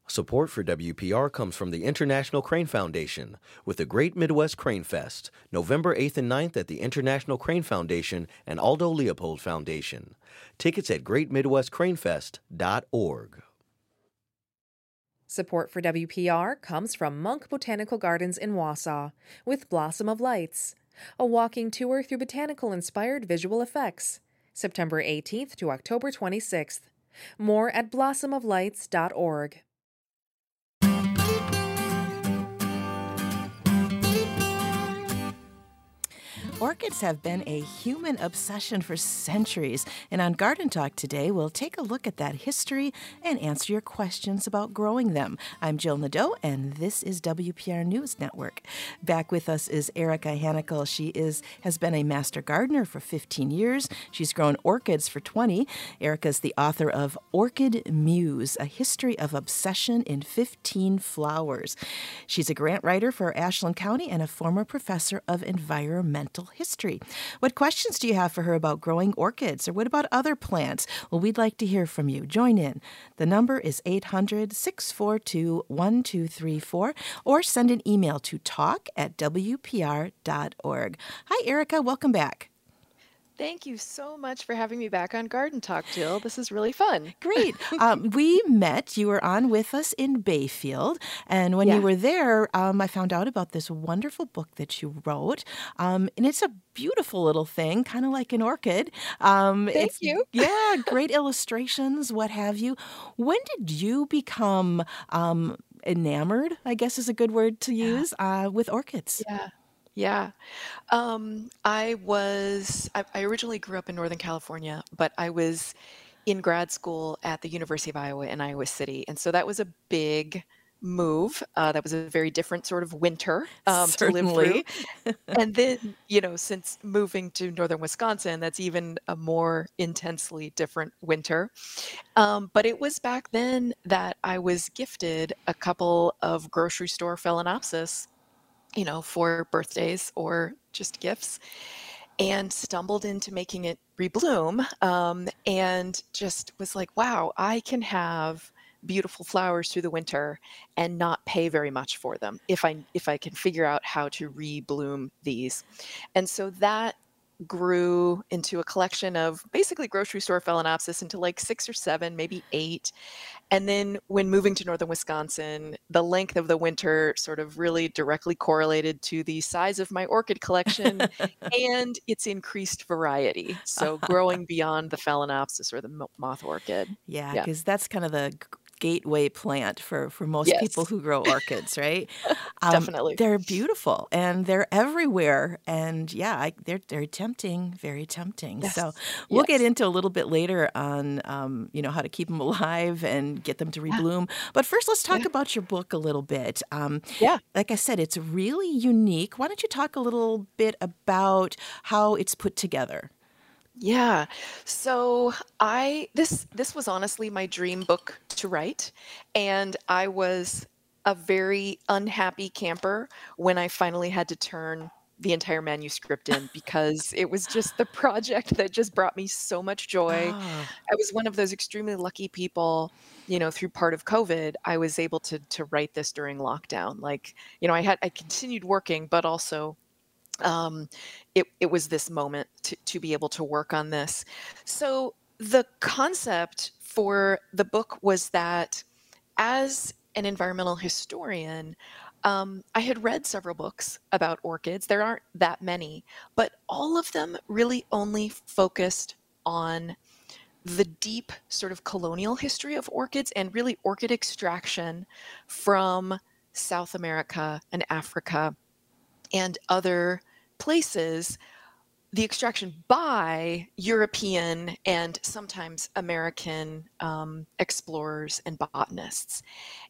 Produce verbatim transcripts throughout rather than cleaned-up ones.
Support for W P R comes from the International Crane Foundation with the Great Midwest Crane Fest, November eighth and ninth at the International Crane Foundation and Aldo Leopold Foundation. Tickets at great midwest crane fest dot org. Support for W P R comes from Monk Botanical Gardens in Wausau with Blossom of Lights, a walking tour through botanical-inspired visual effects, September eighteenth to October twenty-sixth. More at blossom of lights dot org. Orchids have been a human obsession for centuries, and on Garden Talk today, we'll take a look at that history and answer your questions about growing them. I'm Jill Nadeau, and this is W P R News Network. Back with us is Erica Hanikel. She is has been a master gardener for fifteen years. She's grown orchids for twenty. Erica's the author of Orchid Muse, A History of Obsession in fifteen Flowers. She's a grant writer for Ashland County and a former professor of environmental history. What questions do you have for her about growing orchids, or what about other plants? Well, we'd like to hear from you. Join in. The number is eight hundred, six four two, one two three four, or send an email to talk at w p r dot org. Hi, Erica. Welcome back. Thank you so much for having me back on Garden Talk, Jill. This is really fun. Great. Um, we met, you were on with us in Bayfield, and when Yeah. you were there, um, I found out about this wonderful book that you wrote, um, and it's a beautiful little thing, kind of like an orchid. Um, Thank it's, you. Yeah, great illustrations, what have you. When did you become um, enamored, I guess is a good word to use, uh, with orchids? Yeah. Yeah. Um, I was, I, I originally grew up in Northern California, but I was in grad school at the University of Iowa in Iowa City. And so that was a big move. Uh, that was a very different sort of winter um, to live Certainly. through. And then, you know, since moving to Northern Wisconsin, that's even a more intensely different winter. Um, but it was back then that I was gifted a couple of grocery store Phalaenopsis, you know, for birthdays or just gifts, and stumbled into making it rebloom, um, and just was like, wow, I can have beautiful flowers through the winter and not pay very much for them if I if I can figure out how to rebloom these. And so that grew into a collection of basically grocery store Phalaenopsis into like six or seven, maybe eight. And then when moving to Northern Wisconsin, the length of the winter sort of really directly correlated to the size of my orchid collection and its increased variety. So growing beyond the Phalaenopsis or the mo- moth orchid. Yeah, Yeah. because that's kind of the g- gateway plant for, for most Yes. people who grow orchids, right? Um, Definitely. They're beautiful and they're everywhere. And yeah, I, they're they're tempting, very tempting. Yes. So we'll get Yes. into a little bit later on, um, you know, how to keep them alive and get them to Yeah. rebloom. But first, let's talk Yeah. about your book a little bit. Um, Yeah. like I said, it's really unique. Why don't you talk a little bit about how it's put together? Yeah. So I this this was honestly my dream book to write, and I was a very unhappy camper when I finally had to turn the entire manuscript in because it was just the project that just brought me so much joy. Oh, I was one of those extremely lucky people, you know, through part of COVID, I was able to to write this during lockdown. Like, you know, I had I continued working, but also um, it, it was this moment to, to be able to work on this. So the concept for the book was that as an environmental historian, um, I had read several books about orchids. There aren't that many, but all of them really only focused on the deep sort of colonial history of orchids and really orchid extraction from South America and Africa and other places, the extraction by European and sometimes American um, explorers and botanists.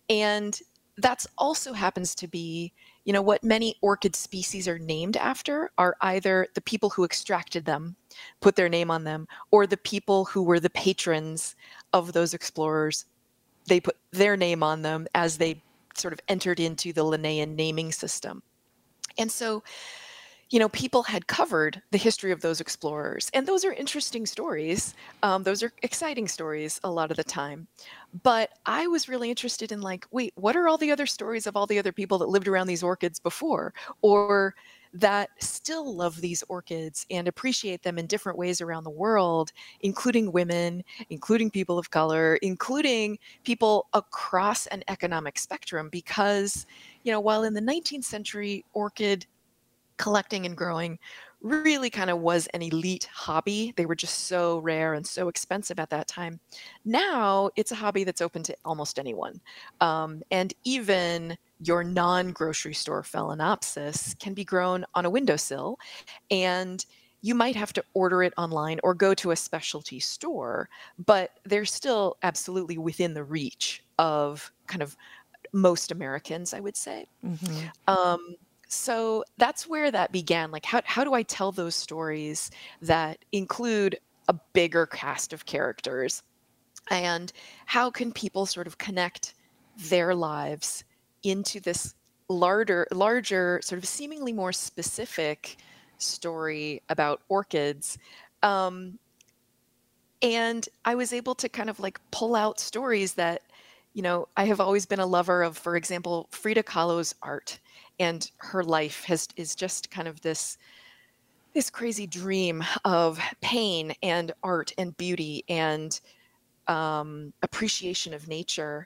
And that's also happens to be, you know, what many orchid species are named after are either the people who extracted them, put their name on them, or the people who were the patrons of those explorers. They put their name on them as they sort of entered into the Linnaean naming system. And so you know, people had covered the history of those explorers. And those are interesting stories. Um, those are exciting stories a lot of the time. But I was really interested in like, wait, what are all the other stories of all the other people that lived around these orchids before? Or that still love these orchids and appreciate them in different ways around the world, including women, including people of color, including people across an economic spectrum. Because, you know, while in the nineteenth century, orchid collecting and growing really kind of was an elite hobby. They were just so rare and so expensive at that time. Now it's a hobby that's open to almost anyone. Um, and even your non-grocery store Phalaenopsis can be grown on a windowsill, and you might have to order it online or go to a specialty store, but they're still absolutely within the reach of kind of most Americans, I would say. Mm-hmm. Um, so that's where that began. Like, how, how do I tell those stories that include a bigger cast of characters? And how can people sort of connect their lives into this larger, larger, sort of seemingly more specific story about orchids? Um, and I was able to kind of like pull out stories that, you know, I have always been a lover of, for example, Frida Kahlo's art, and her life has is just kind of this this crazy dream of pain and art and beauty and um, appreciation of nature,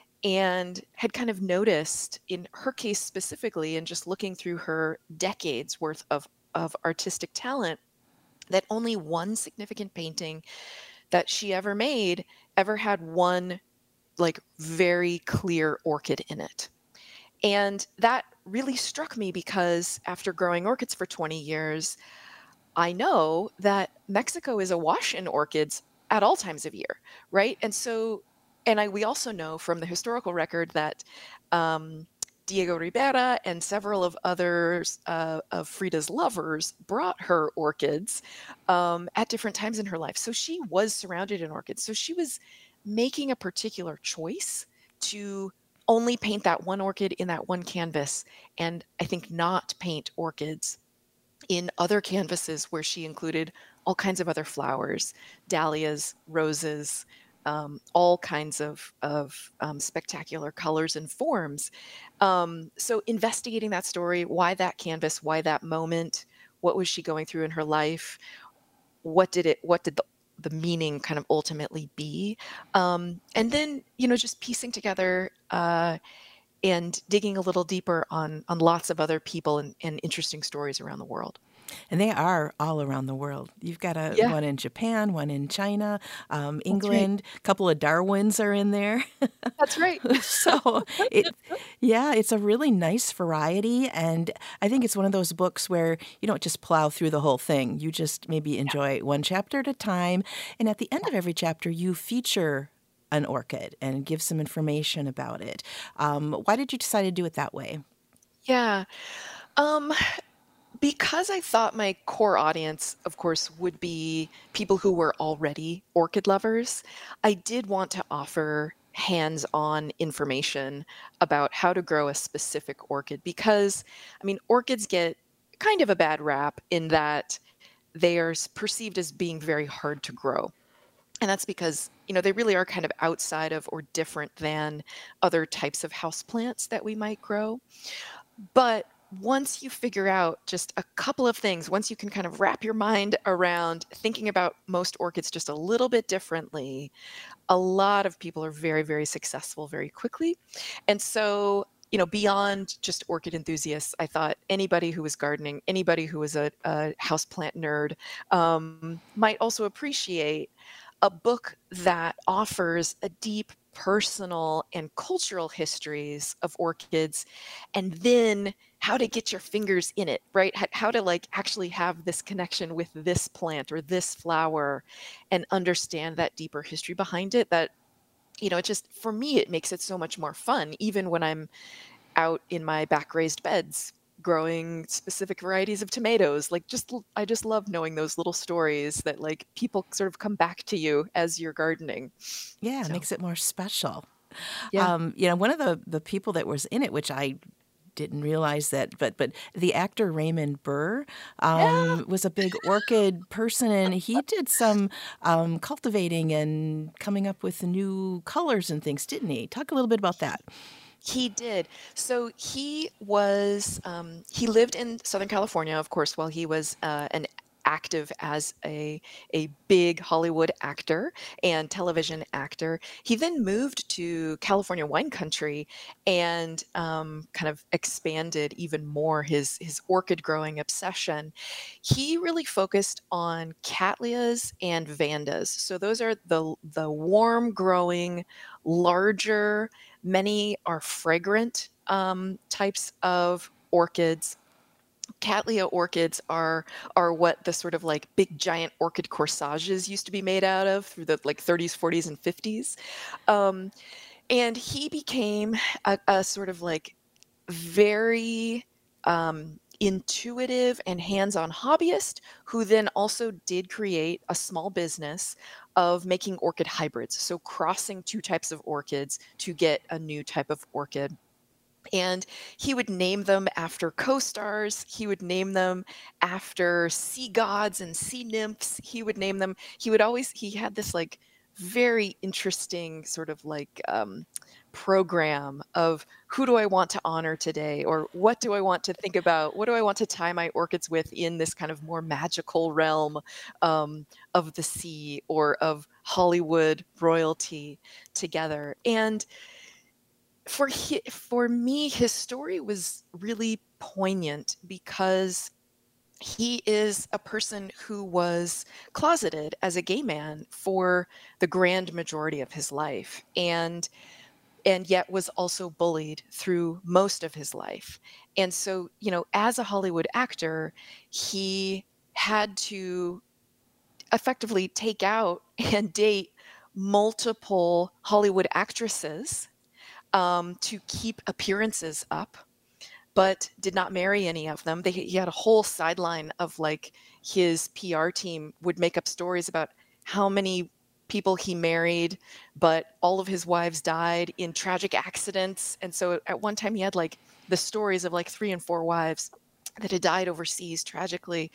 and had kind of noticed in her case specifically, and just looking through her decades worth of of artistic talent, that only one significant painting that she ever made ever had one like very clear orchid in it. And that really struck me because after growing orchids for twenty years, I know that Mexico is awash in orchids at all times of year, right? And so, and I we also know from the historical record that um, Diego Rivera and several of others uh, of Frida's lovers brought her orchids um, at different times in her life. So she was surrounded in orchids. So she was making a particular choice to only paint that one orchid in that one canvas, and I think not paint orchids in other canvases where she included all kinds of other flowers, dahlias, roses, um, all kinds of, of um, spectacular colors and forms. Um, so investigating that story, why that canvas, why that moment, what was she going through in her life? What did it, what did the, the meaning kind of ultimately be? Um, and then, you know, just piecing together uh, and digging a little deeper on on lots of other people and, and interesting stories around the world. And they are all around the world. You've got a Yeah. one in Japan, one in China, um, right. England. A couple of Darwins are in there. That's right. So it, yeah, it's a really nice variety, and I think it's one of those books where you don't just plow through the whole thing. You just maybe enjoy one chapter at a time, and at the end of every chapter, you feature an orchid and give some information about it. Um, why did you decide to do it that way? Yeah. Um, because I thought my core audience, of course, would be people who were already orchid lovers, I did want to offer hands-on information about how to grow a specific orchid. Because, I mean, orchids get kind of a bad rap in that they are s- perceived as being very hard to grow. And that's because, you know, they really are kind of outside of or different than other types of houseplants that we might grow. But once you figure out just a couple of things, once you can kind of wrap your mind around thinking about most orchids just a little bit differently, a lot of people are very, very successful very quickly. And so, you know, beyond just orchid enthusiasts, I thought anybody who was gardening, anybody who was a, a houseplant nerd, um, might also appreciate a book that offers a deep personal and cultural histories of orchids, and then how to get your fingers in it, right? H- How to like actually have this connection with this plant or this flower and understand that deeper history behind it. That, you know, it just, for me, it makes it so much more fun, even when I'm out in my back raised beds growing specific varieties of tomatoes. Like, just l- I just love knowing those little stories that like people sort of come back to you as you're gardening. Yeah, it So makes it more special. yeah. Um, you know, one of the, the people that was in it, which I didn't realize that. But but the actor Raymond Burr um, Yeah. was a big orchid person, and he did some um, cultivating and coming up with new colors and things, didn't he? Talk a little bit about that. He did. So he was, um, he lived in Southern California, of course, while he was uh, an active as a a big Hollywood actor and television actor. He then moved to California wine country and um, kind of expanded even more his his orchid growing obsession. He really focused on cattleyas and vandas. So those are the the warm growing, larger. Many are fragrant um, types of orchids. Cattleya orchids are are what the sort of like big giant orchid corsages used to be made out of through the like thirties, forties, and fifties. Um, and he became a, a sort of like very um, intuitive and hands-on hobbyist who then also did create a small business of making orchid hybrids. So crossing two types of orchids to get a new type of orchid. And he would name them after co-stars. He would name them after sea gods and sea nymphs. He would name them. He would always, he had this like very interesting sort of like um, program of who do I want to honor today? Or what do I want to think about? What do I want to tie my orchids with in this kind of more magical realm um, of the sea or of Hollywood royalty together? And for he, for me, his story was really poignant because he is a person who was closeted as a gay man for the grand majority of his life, and and yet was also bullied through most of his life. And so, you know, as a Hollywood actor, he had to effectively take out and date multiple Hollywood actresses um, to keep appearances up, but did not marry any of them. They, he had a whole sideline of like his P R team would make up stories about how many people he married, but all of his wives died in tragic accidents. And so at one time he had like the stories of like three and four wives that had died overseas tragically.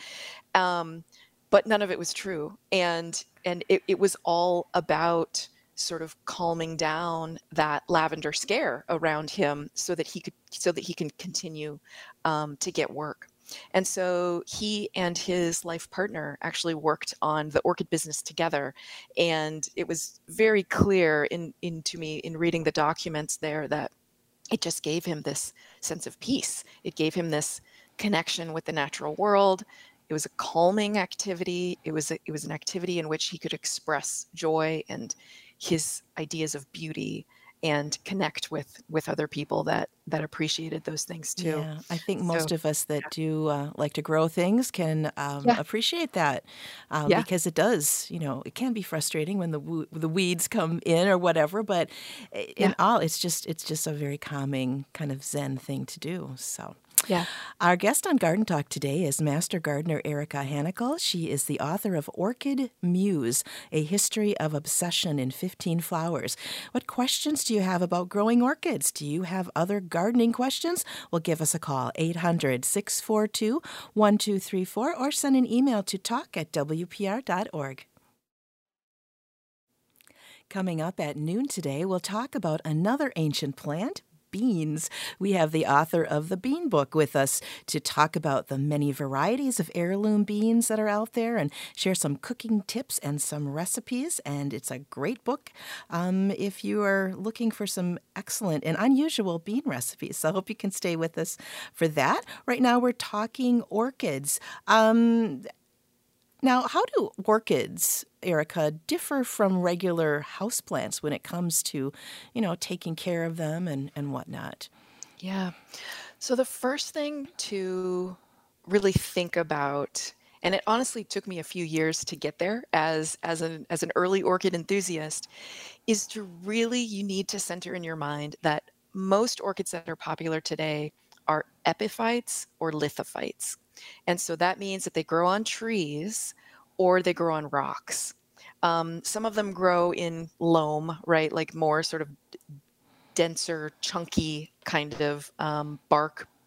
Um, but none of it was true. And, and it, it was all about sort of calming down that lavender scare around him so that he could so that he can continue um, to get work. And so he and his life partner actually worked on the orchid business together. And it was very clear in, in to me in reading the documents there that it just gave him this sense of peace. It gave him this connection with the natural world. It was a calming activity. It was a, it was an activity in which he could express joy and his ideas of beauty and connect with with other people that that appreciated those things too. Yeah, I think So, most of us that do uh, like to grow things can um, yeah, appreciate that um, yeah, because it does, you know, it can be frustrating when the w- the weeds come in or whatever, but i- yeah, in all, it's just it's just a very calming kind of Zen thing to do. So. yeah. Our guest on Garden Talk today is Master Gardener Erica Hanikel. She is the author of Orchid Muse, A History of Obsession in fifteen Flowers. What questions do you have about growing orchids? Do you have other gardening questions? Well, give us a call, eight hundred, six four two, one two three four, or send an email to talk at w p r dot org. Coming up at noon today, we'll talk about another ancient plant, beans. We have the author of the Bean Book with us to talk about the many varieties of heirloom beans that are out there and share some cooking tips and some recipes. And it's a great book um, if you are looking for some excellent and unusual bean recipes. So I hope you can stay with us for that. Right now we're talking orchids. Um, Now, how do orchids, Erica, differ from regular houseplants when it comes to, you know, taking care of them and, and whatnot? Yeah. So the first thing to really think about, and it honestly took me a few years to get there as as an as an early orchid enthusiast, is to really you need to center in your mind that most orchids that are popular today are epiphytes or lithophytes. And so that means that they grow on trees or they grow on rocks. Um, some of them grow in loam, right? Like more sort of denser, chunky kind of um, bark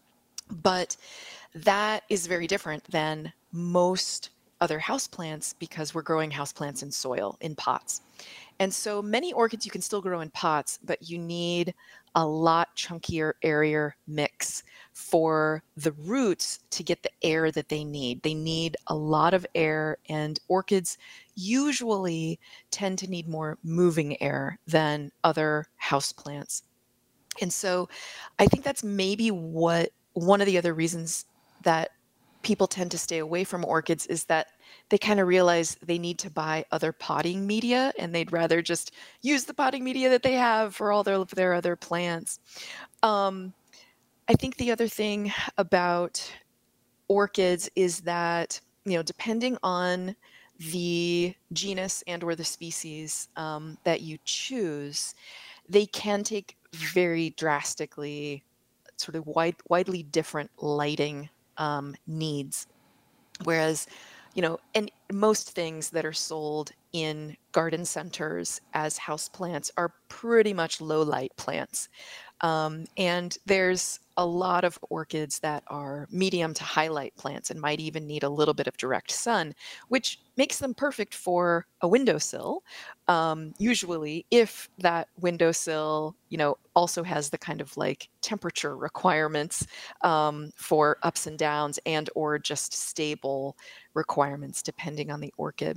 But that is very different than most other houseplants because we're growing houseplants in soil, in pots. And so many orchids you can still grow in pots, but you need a lot chunkier, airier mix for the roots to get the air that they need. They need a lot of air, and orchids usually tend to need more moving air than other houseplants. And so I think that's maybe what one of the other reasons that people tend to stay away from orchids is that they kind of realize they need to buy other potting media, and they'd rather just use the potting media that they have for all their, their other plants. Um, I think the other thing about orchids is that, you know, depending on the genus and or the species um, that you choose, they can take very drastically sort of wide, widely different lighting um, needs. Whereas, you know, and most things that are sold in garden centers as houseplants are pretty much low light plants. Um, and there's a lot of orchids that are medium to highlight plants and might even need a little bit of direct sun, which makes them perfect for a windowsill. Um, usually, if that windowsill, you know, also has the kind of like temperature requirements um, for ups and downs and or just stable requirements depending on the orchid.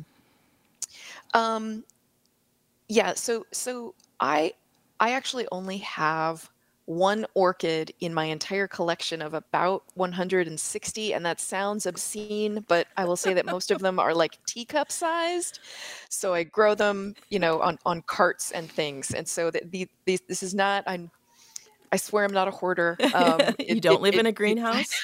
Um, yeah, so so I I actually only have one orchid in my entire collection of about one hundred sixty, and that sounds obscene, but I will say that most of them are like teacup sized. So I grow them, you know, on on carts and things. And so that the, these this is not I'm I swear I'm not a hoarder. Um, You it, don't it, live it, in a it- greenhouse?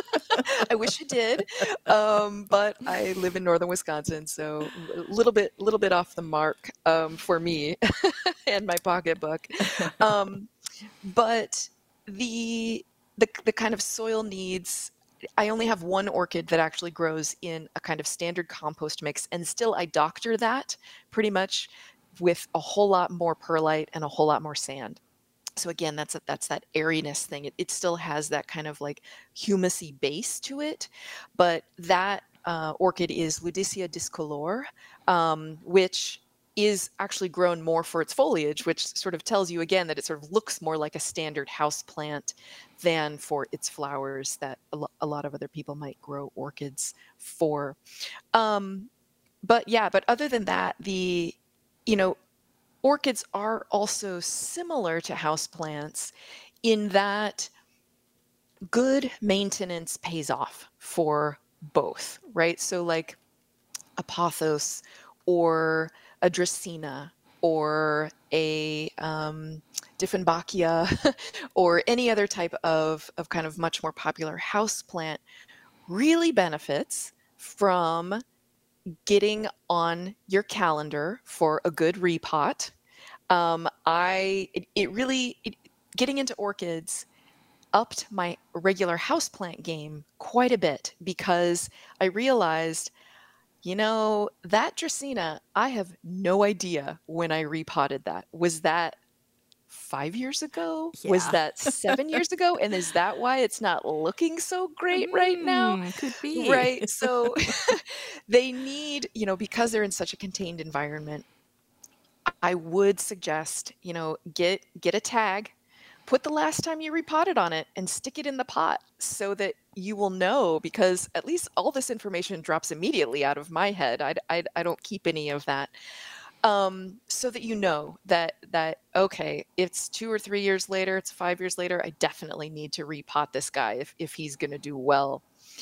I wish I did, um, but I live in northern Wisconsin, so a little bit, little bit off the mark um, for me and my pocketbook. Um, but the the the kind of soil needs. I only have one orchid that actually grows in a kind of standard compost mix, and still I doctor that pretty much with a whole lot more perlite and a whole lot more sand. So again, that's a, that's that airiness thing. It, it still has that kind of like humusy base to it, but that uh, orchid is Ludicea discolor, um, which is actually grown more for its foliage, which sort of tells you again that it sort of looks more like a standard house plant than for its flowers that a, lo- a lot of other people might grow orchids for. Um, but yeah, but other than that, the you know orchids are also similar to houseplants in that good maintenance pays off for both, right? So, like a pothos or a Dracaena or a um, Dieffenbachia or any other type of, of kind of much more popular houseplant really benefits from getting on your calendar for a good repot. Um, I it, it really it, getting into orchids upped my regular houseplant game quite a bit because I realized, you know, that Dracaena, I have no idea when I repotted that. Was that five years ago? Was Yeah. that seven years ago? And is that why it's not looking so great right now? Mm, could be. Right. So they need, you know, because they're in such a contained environment, I would suggest, you know, get get a tag, put the last time you repotted on it, and stick it in the pot so that you will know. Because at least all this information drops immediately out of my head. I I, I don't keep any of that, um, so that you know that that okay, it's two or three years later, it's five years later. I definitely need to repot this guy if if he's going to do well.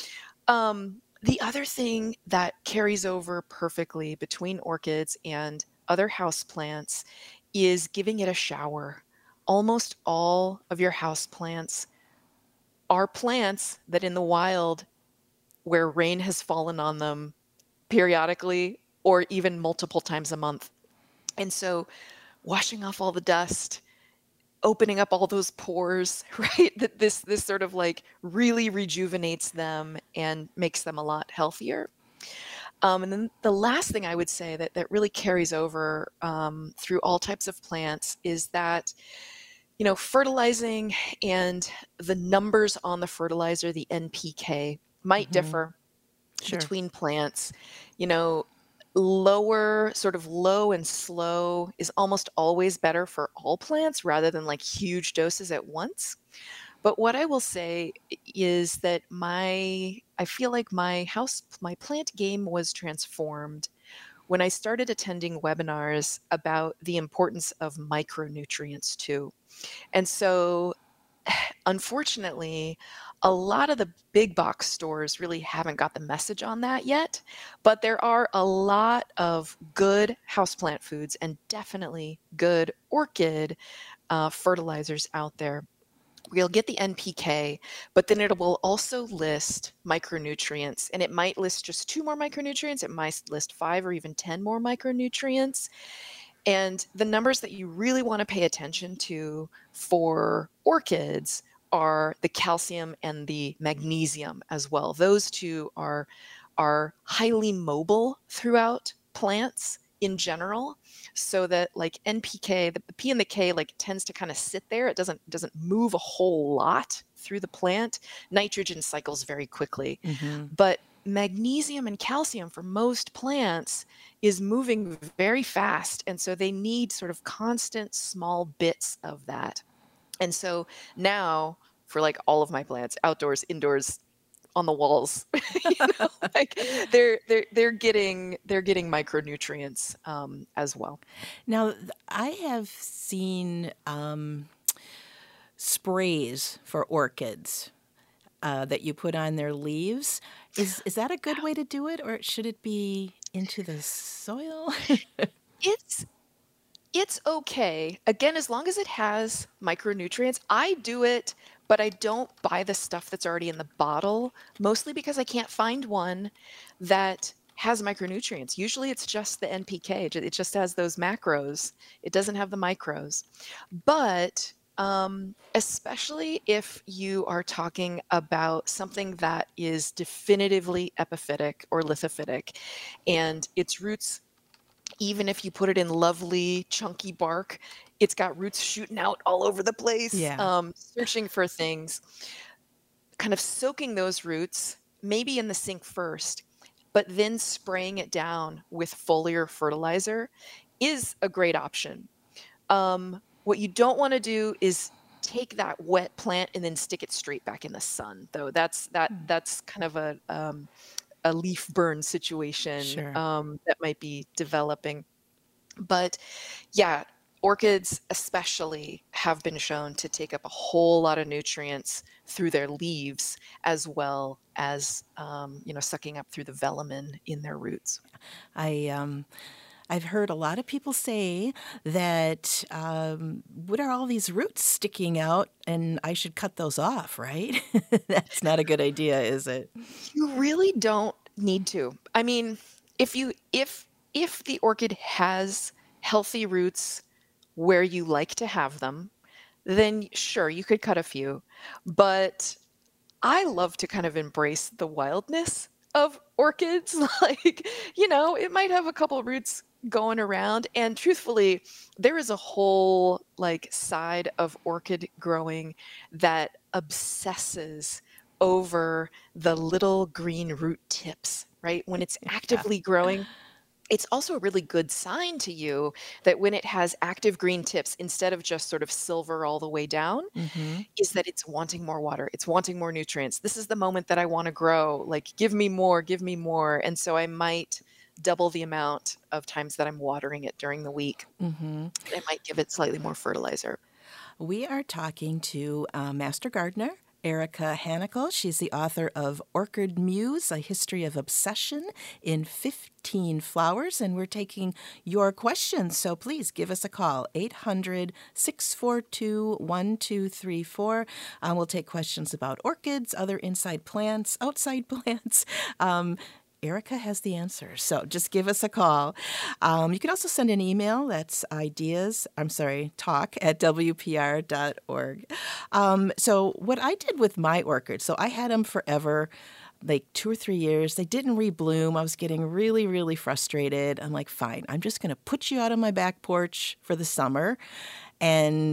Um, the other thing that carries over perfectly between orchids and other houseplants is giving it a shower. Almost all of your houseplants are plants that in the wild, where rain has fallen on them periodically or even multiple times a month. And so washing off all the dust, opening up all those pores, right? That this this sort of like really rejuvenates them and makes them a lot healthier. Um, and then the last thing I would say that that really carries over um, through all types of plants is that you know, fertilizing and the numbers on the fertilizer, the N P K, might Mm-hmm. differ Sure. between plants. You know, lower, sort of low and slow is almost always better for all plants rather than like huge doses at once. But what I will say is that my, I feel like my house, my plant game was transformed when I started attending webinars about the importance of micronutrients too. And so, unfortunately, a lot of the big box stores really haven't got the message on that yet, but there are a lot of good houseplant foods and definitely good orchid uh, fertilizers out there. You'll get the N P K, but then it will also list micronutrients, and it might list just two more micronutrients. It might list five or even ten more micronutrients. And the numbers that you really want to pay attention to for orchids are the calcium and the magnesium as well. Those two are, are highly mobile throughout plants in general, so that like N P K, the, the P and the K like tends to kind of sit there. It doesn't doesn't move a whole lot through the plant. Nitrogen cycles very quickly. Mm-hmm. But magnesium and calcium for most plants is moving very fast. And so they need sort of constant small bits of that. And so now for like all of my plants, outdoors, indoors, on the walls, you know, like they're they're they're getting they're getting micronutrients um, as well. Now, th- I have seen um, sprays for orchids uh, that you put on their leaves. Is is that a good way to do it, or should it be into the soil? It's it's okay. Again, as long as it has micronutrients, I do it, but I don't buy the stuff that's already in the bottle, mostly because I can't find one that has micronutrients. Usually it's just the N P K. It just has those macros. It doesn't have the micros. But um, especially if you are talking about something that is definitively epiphytic or lithophytic, and its roots, even if you put it in lovely chunky bark, it's got roots shooting out all over the place, Yeah. um, searching for things, kind of soaking those roots, maybe in the sink first, but then spraying it down with foliar fertilizer is a great option. Um, what you don't want to do is take that wet plant and then stick it straight back in the sun, though. That's that Hmm. that's kind of a um, a leaf burn situation Sure. um, that might be developing. But yeah, orchids especially have been shown to take up a whole lot of nutrients through their leaves, as well as um, you know, sucking up through the velamin in their roots. I um, I've heard a lot of people say that um, what are all these roots sticking out, and I should cut those off, right? That's not a good idea, is it? You really don't need to. I mean, if you if if the orchid has healthy roots where you like to have them, then sure, you could cut a few. But I love to kind of embrace the wildness of orchids. Like, you know, it might have a couple roots going around. And truthfully, there is a whole like side of orchid growing that obsesses over the little green root tips, right? When it's actively growing, it's also a really good sign to you that when it has active green tips instead of just sort of silver all the way down, Mm-hmm. is that it's wanting more water. It's wanting more nutrients. This is the moment that I want to grow. Like, give me more, give me more. And so I might double the amount of times that I'm watering it during the week. Mm-hmm. I might give it slightly more fertilizer. We are talking to uh, Master Gardener Erica Hanikel. She's the author of Orchid Muse, A History of Obsession in fifteen Flowers, and we're taking your questions. So please give us a call, eight hundred, six four two, one two three four. Um, we'll take questions about orchids, other inside plants, outside plants. Um, Erica has the answers, so just give us a call. Um, you can also send an email. That's ideas, I'm sorry, talk at w p r dot org. Um, so what I did with my orchids, so I had them forever, like two or three years. They didn't rebloom. I was getting really, really frustrated. I'm like, fine, I'm just going to put you out on my back porch for the summer, and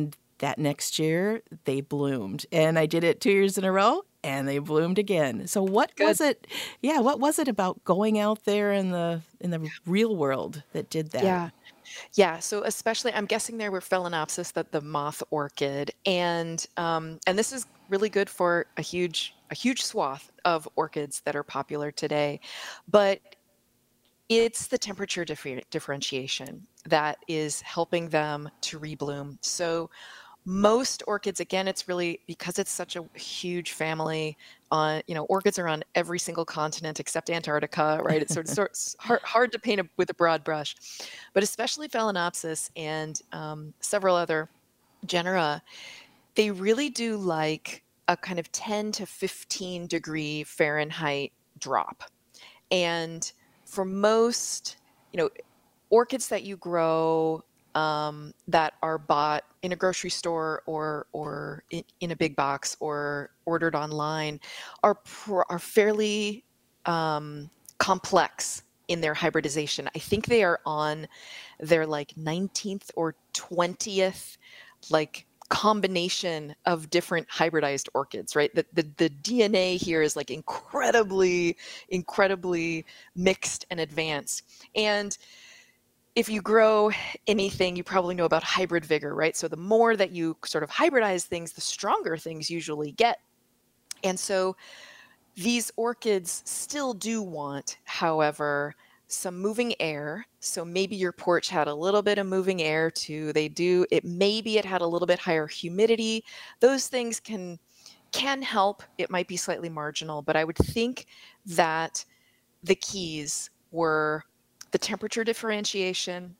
That next year, they bloomed. And I did it two years in a row, and they bloomed again. So what Good. was it? Yeah, what was it about going out there in the in the real world that did that? Yeah. Yeah, so especially, I'm guessing there were Phalaenopsis, that the moth orchid, and um, and this is really good for a huge a huge swath of orchids that are popular today, but it's the temperature differ- differentiation that is helping them to rebloom. So most orchids, again, it's really because it's such a huge family. On you know, orchids are on every single continent except Antarctica, right? It's sort of, sort of hard, hard to paint a, with a broad brush, but especially Phalaenopsis and um, several other genera, they really do like a kind of ten to fifteen degree Fahrenheit drop. And for most, you know, orchids that you grow um, that are bought in a grocery store or or in, in a big box or ordered online are pr- are fairly um, complex in their hybridization. I think they are on their like nineteenth or twentieth like combination of different hybridized orchids, right? The, the the D N A here is like incredibly, incredibly mixed and advanced. And if you grow anything, you probably know about hybrid vigor, right? So the more that you sort of hybridize things, the stronger things usually get. And so these orchids still do want, however, some moving air. So maybe your porch had a little bit of moving air too. They do it. Maybe it had a little bit higher humidity. Those things can can help. It might be slightly marginal, but I would think that the keys were the temperature differentiation,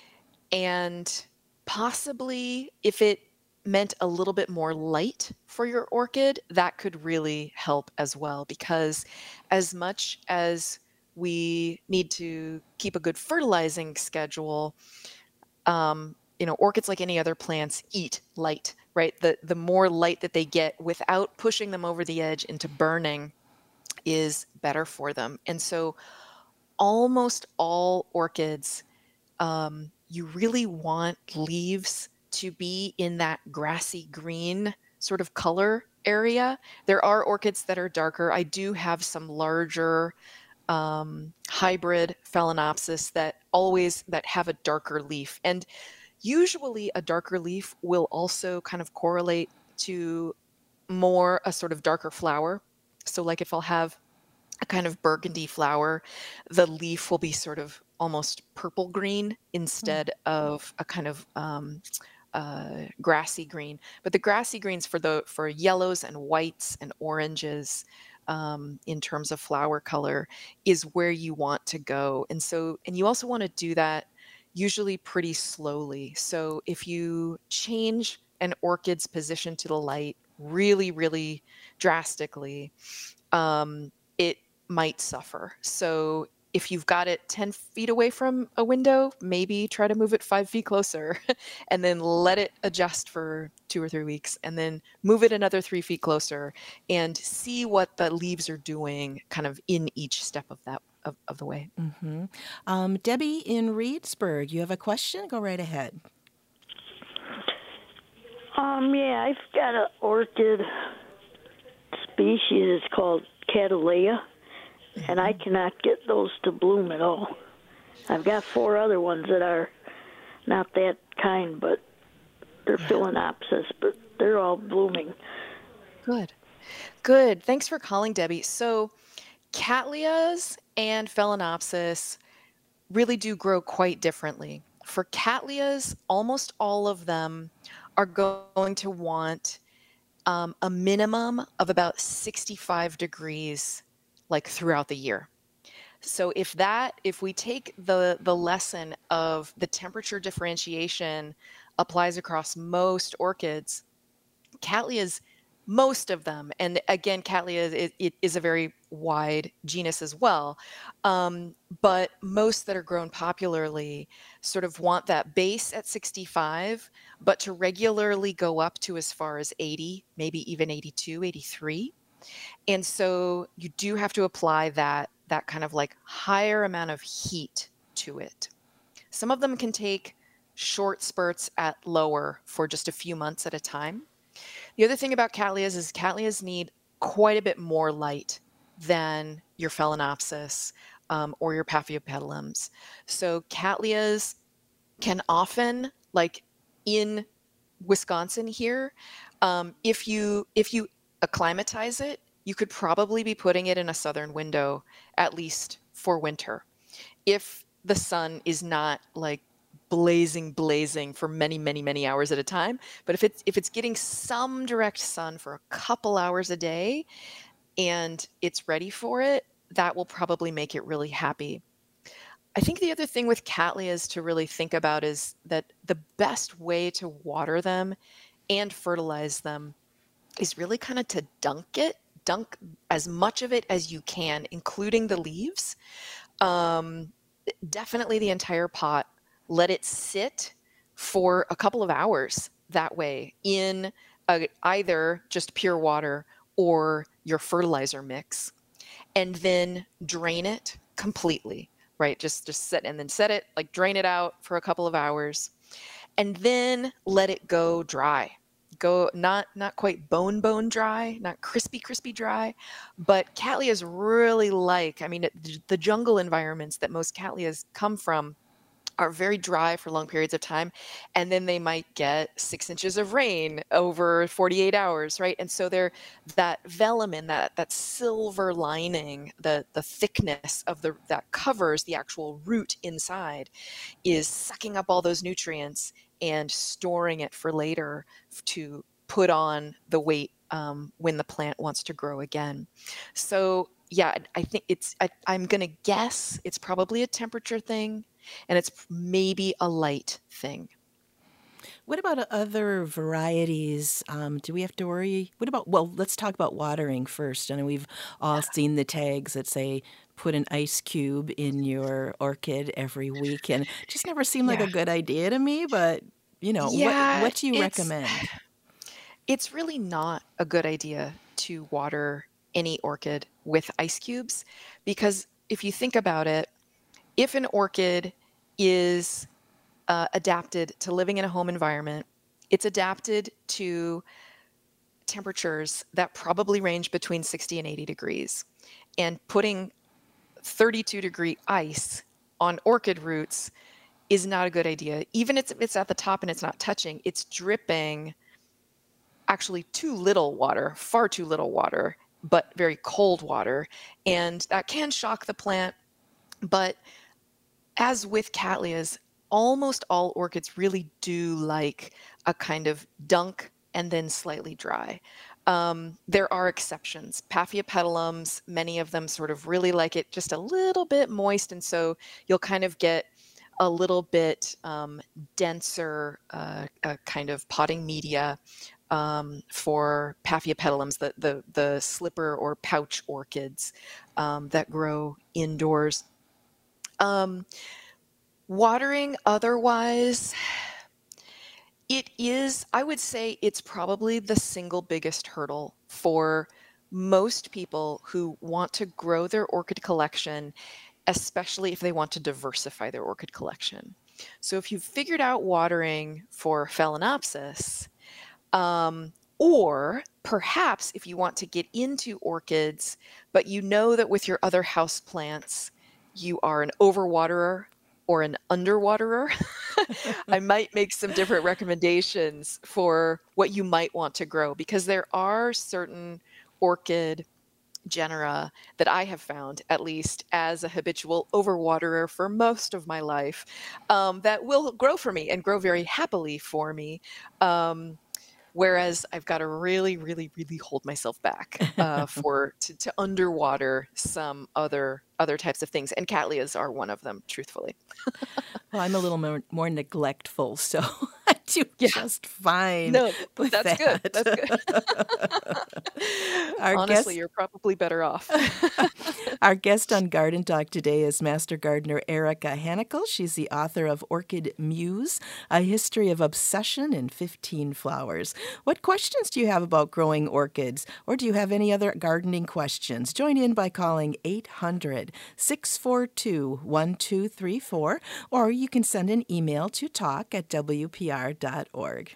and possibly if it meant a little bit more light for your orchid, that could really help as well. Because as much as we need to keep a good fertilizing schedule, um, you know, orchids, like any other plants, eat light, right? The the more light that they get without pushing them over the edge into burning is better for them. And so almost all orchids, um, you really want leaves to be in that grassy green sort of color area. There are orchids that are darker. I do have some larger um, hybrid Phalaenopsis that always that have a darker leaf, and usually a darker leaf will also kind of correlate to more a sort of darker flower. So like if I'll have a kind of burgundy flower, the leaf will be sort of almost purple green instead of a kind of um, uh, grassy green. But the grassy greens for the for yellows and whites and oranges, um, in terms of flower color, is where you want to go. And so, and you also want to do that usually pretty slowly. So if you change an orchid's position to the light really, really drastically, um, it might suffer. So if you've got it ten feet away from a window, maybe try to move it five feet closer and then let it adjust for two or three weeks and then move it another three feet closer and see what the leaves are doing kind of in each step of that of, of the way. Mm-hmm. Um, Debbie in Reedsburg, you have a question? Go right ahead. Um, yeah, I've got an orchid species. It's called Cattleya, and I cannot get those to bloom at all. I've got four other ones that are not that kind, but they're Phalaenopsis, but they're all blooming. Good. Good. Thanks for calling, Debbie. So Cattleyas and Phalaenopsis really do grow quite differently. For Cattleyas, almost all of them are going to want um, a minimum of about sixty-five degrees like throughout the year. So if that, if we take the the lesson of the temperature differentiation applies across most orchids, Cattleyas, most of them, and again, Cattleya is, it is a very wide genus as well, um, but most that are grown popularly sort of want that base at sixty-five, but to regularly go up to as far as eighty, maybe even eighty-two, eighty-three. And so you do have to apply that that kind of like higher amount of heat to it. Some of them can take short spurts at lower for just a few months at a time. The other thing about Cattleyas is Cattleyas need quite a bit more light than your Phalaenopsis um, or your Paphiopedilums. So Cattleyas can often, like in Wisconsin here, um, if you if you acclimatize it, you could probably be putting it in a southern window at least for winter. If the sun is not like blazing, blazing for many, many, many hours at a time. But if it's if it's getting some direct sun for a couple hours a day and it's ready for it, that will probably make it really happy. I think the other thing with Cattleyas to really think about is that the best way to water them and fertilize them is really kind of to dunk it, dunk as much of it as you can, including the leaves. Um, definitely the entire pot. Let it sit for a couple of hours that way in a, either just pure water or your fertilizer mix, and then drain it completely, right? Just just set and then set it, like drain it out for a couple of hours, and then let it go dry. Go not not quite bone bone dry, not crispy crispy dry, but Cattleyas really like, I mean, the jungle environments that most Cattleyas come from are very dry for long periods of time, and then they might get six inches of rain over forty-eight hours, right? And so they're that velamen, that that silver lining, the the thickness of the that covers the actual root inside, is sucking up all those nutrients and storing it for later to put on the weight um, when the plant wants to grow again. So yeah, I think it's, I, I'm going to guess it's probably a temperature thing, and it's maybe a light thing. What about other varieties? Um, do we have to worry? What about, well, let's talk about watering first. I know we've all seen the tags that say, put an ice cube in your orchid every week, and it just never seemed like Yeah. a good idea to me, but, you know, Yeah, what, what do you it's- recommend? It's really not a good idea to water any orchid with ice cubes, because if you think about it, if an orchid is uh, adapted to living in a home environment, it's adapted to temperatures that probably range between sixty and eighty degrees. And putting thirty-two degree ice on orchid roots is not a good idea. Even if it's at the top and it's not touching, it's dripping actually too little water, far too little water, but very cold water. And that can shock the plant. But as with Cattleyas, almost all orchids really do like a kind of dunk and then slightly dry. Um, there are exceptions. Paphiopedilums, many of them sort of really like it just a little bit moist, and so you'll kind of get a little bit um, denser uh, uh, kind of potting media um, for Paphiopedilums, the, the, the slipper or pouch orchids um, that grow indoors. Um, watering otherwise, it is, I would say it's probably the single biggest hurdle for most people who want to grow their orchid collection, especially if they want to diversify their orchid collection. So if you've figured out watering for Phalaenopsis, um, or perhaps if you want to get into orchids, but you know that with your other house plants, you are an overwaterer or an underwaterer, I might make some different recommendations for what you might want to grow, because there are certain orchid genera that I have found, at least as a habitual overwaterer for most of my life, um, that will grow for me and grow very happily for me. Um, Whereas I've got to really, really, really hold myself back uh, for to, to underwater some other other types of things, and Cattleyas are one of them, truthfully. Well, I'm a little more, more neglectful, so I do Yeah. just fine No, with that's that. good. That's good. Our Honestly, guest you're probably better off. Our guest on Garden Talk today is Master Gardener Erica Hanikel. She's the author of Orchid Muse, A History of Obsession in fifteen Flowers. What questions do you have about growing orchids? Or do you have any other gardening questions? Join in by calling eight hundred, six four two, one two three four, or you can send an email to talk at w p r dot org.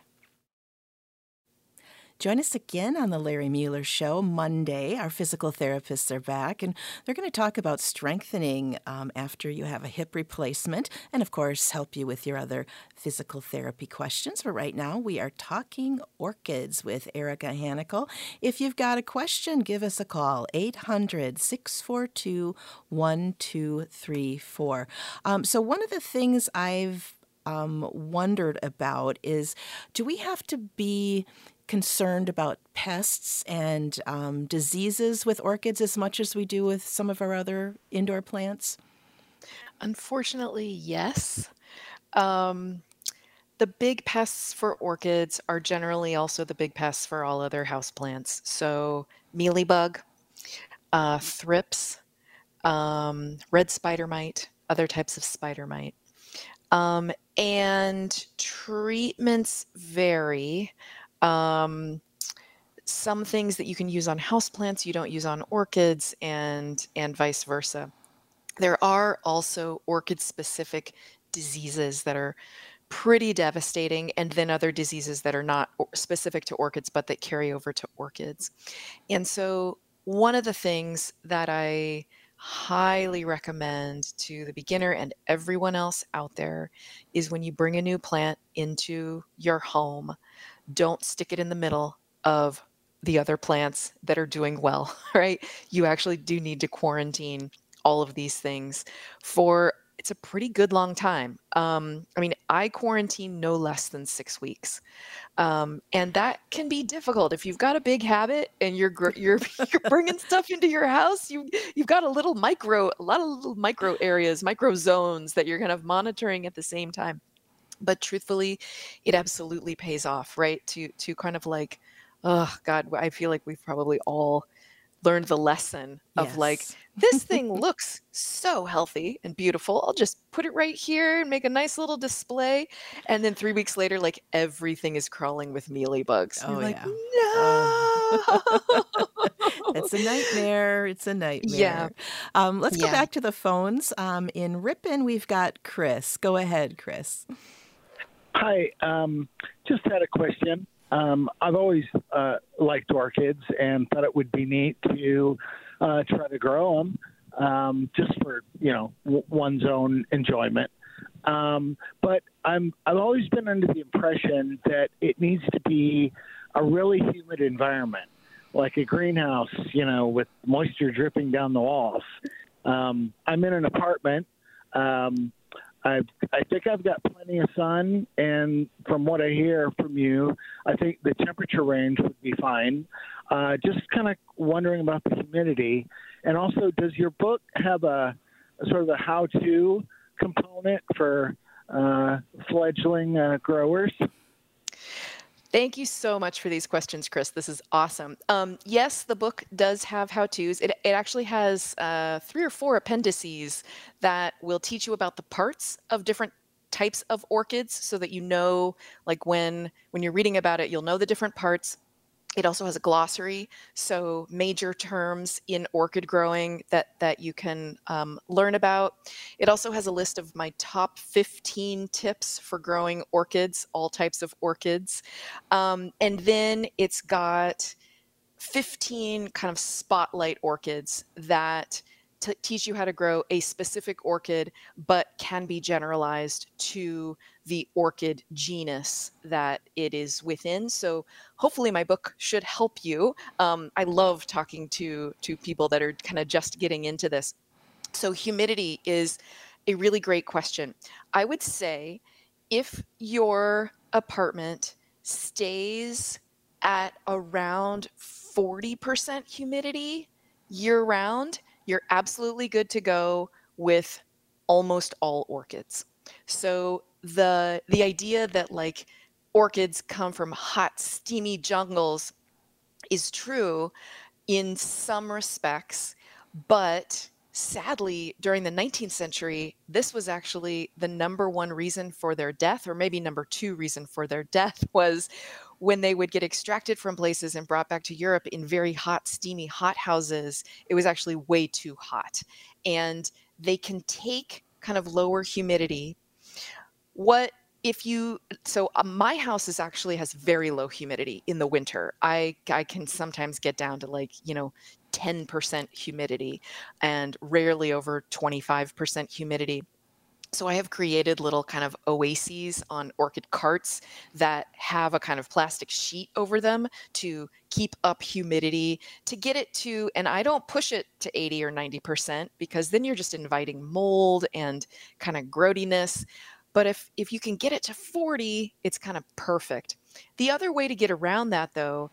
Join us again on the Larry Mueller Show Monday. Our physical therapists are back, and they're going to talk about strengthening um, after you have a hip replacement and, of course, help you with your other physical therapy questions. But right now, we are talking orchids with Erica Hanikel. If you've got a question, give us a call, eight hundred, six four two, one two three four. Um, so one of the things I've um, wondered about is, do we have to be concerned about pests and um, diseases with orchids as much as we do with some of our other indoor plants? Unfortunately, yes. Um, the big pests for orchids are generally also the big pests for all other houseplants. So mealybug, uh, thrips, um, red spider mite, other types of spider mite. Um, and treatments vary. Um, some things that you can use on houseplants you don't use on orchids, and and vice versa. There are also orchid-specific diseases that are pretty devastating, and then other diseases that are not or- specific to orchids but that carry over to orchids. And so one of the things that I highly recommend to the beginner and everyone else out there is when you bring a new plant into your home, don't stick it in the middle of the other plants that are doing well, right? You actually do need to quarantine all of these things for, it's a pretty good long time. Um, I mean, I quarantine no less than six weeks. Um, and that can be difficult if you've got a big habit and you're gr- you're you're bringing stuff into your house. You you've got a little micro, a lot of little micro areas, micro zones that you're kind of monitoring at the same time. But truthfully, it absolutely pays off, right? To to kind of like, oh God, I feel like we've probably all learned the lesson of like, Yes. this thing looks so healthy and beautiful. I'll just put it right here and make a nice little display. And then three weeks later, like everything is crawling with mealy bugs. Oh, You're like, yeah. no. It's a nightmare. It's a Yeah. nightmare. Um, let's go Yeah. back to the phones. Um, in Ripon, we've got Chris. Go ahead, Chris. Hi, um, just had a question. Um, I've always uh, liked orchids and thought it would be neat to uh, try to grow them um, just for, you know, w- one's own enjoyment. Um, but I'm, I've always been under the impression that it needs to be a really humid environment, like a greenhouse, you know, with moisture dripping down the walls. Um, I'm in an apartment. Um, I I think I've got plenty of sun, and from what I hear from you, I think the temperature range would be fine. Uh, just kind of wondering about the humidity. And also, does your book have a, a sort of a how-to component for uh, fledgling uh, growers? Thank you so much for these questions, Chris. This is awesome. Um, yes, the book does have how-tos. It, it actually has uh, three or four appendices that will teach you about the parts of different types of orchids so that you know, like when when you're reading about it, you'll know the different parts. It also has a glossary, so major terms in orchid growing that, that you can um, learn about. It also has a list of my top fifteen tips for growing orchids, all types of orchids. Um, and then it's got fifteen kind of spotlight orchids that t- teach you how to grow a specific orchid, but can be generalized to the orchid genus that it is within. So hopefully my book should help you. Um, I love talking to, to people that are kind of just getting into this. So humidity is a really great question. I would say if your apartment stays at around forty percent humidity year round, you're absolutely good to go with almost all orchids. So the the idea that like orchids come from hot, steamy jungles is true in some respects, but sadly, during the nineteenth century, this was actually the number one reason for their death, or maybe number two reason for their death, was when they would get extracted from places and brought back to Europe in very hot, steamy hothouses. It was actually way too hot. And they can take kind of lower humidity. What if you, so uh, my house is actually has very low humidity in the winter. I, I can sometimes get down to like, you know, ten percent humidity and rarely over twenty-five percent humidity. So I have created little kind of oases on orchid carts that have a kind of plastic sheet over them to keep up humidity, to get it to, and I don't push it to eighty or ninety percent because then you're just inviting mold and kind of growtiness. But if, if you can get it to forty, it's kind of perfect. The other way to get around that though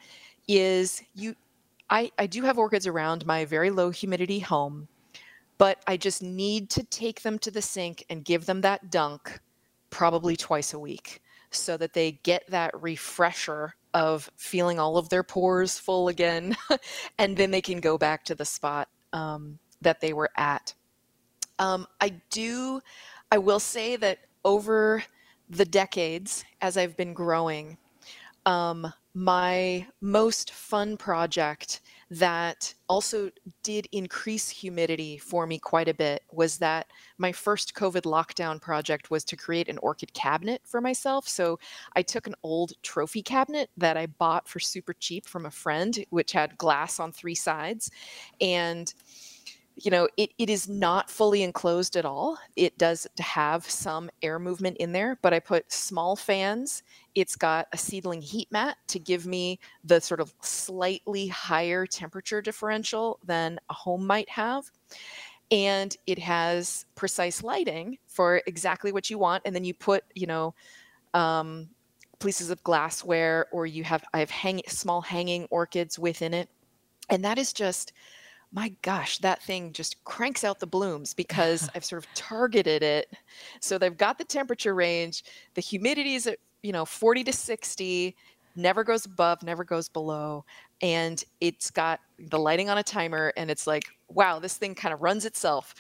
is you, I, I do have orchids around my very low humidity home, but I just need to take them to the sink and give them that dunk probably twice a week so that they get that refresher of feeling all of their pores full again. And then they can go back to the spot um, that they were at. Um, I do, I will say that over the decades as I've been growing, um, my most fun project that also did increase humidity for me quite a bit was that my first COVID lockdown project was to create an orchid cabinet for myself. So I took an old trophy cabinet that I bought for super cheap from a friend, which had glass on three sides. And you know, it, it is not fully enclosed at all. It does have some air movement in there, but I put small fans. It's got a seedling heat mat to give me the sort of slightly higher temperature differential than a home might have. And it has precise lighting for exactly what you want. And then you put, you know, um, pieces of glassware, or you have, I have hang, small hanging orchids within it. And that is just, my gosh, that thing just cranks out the blooms because I've sort of targeted it. So they've got the temperature range. The humidity is at, you know, forty to sixty, never goes above, never goes below. And it's got the lighting on a timer. And it's like, wow, this thing kind of runs itself.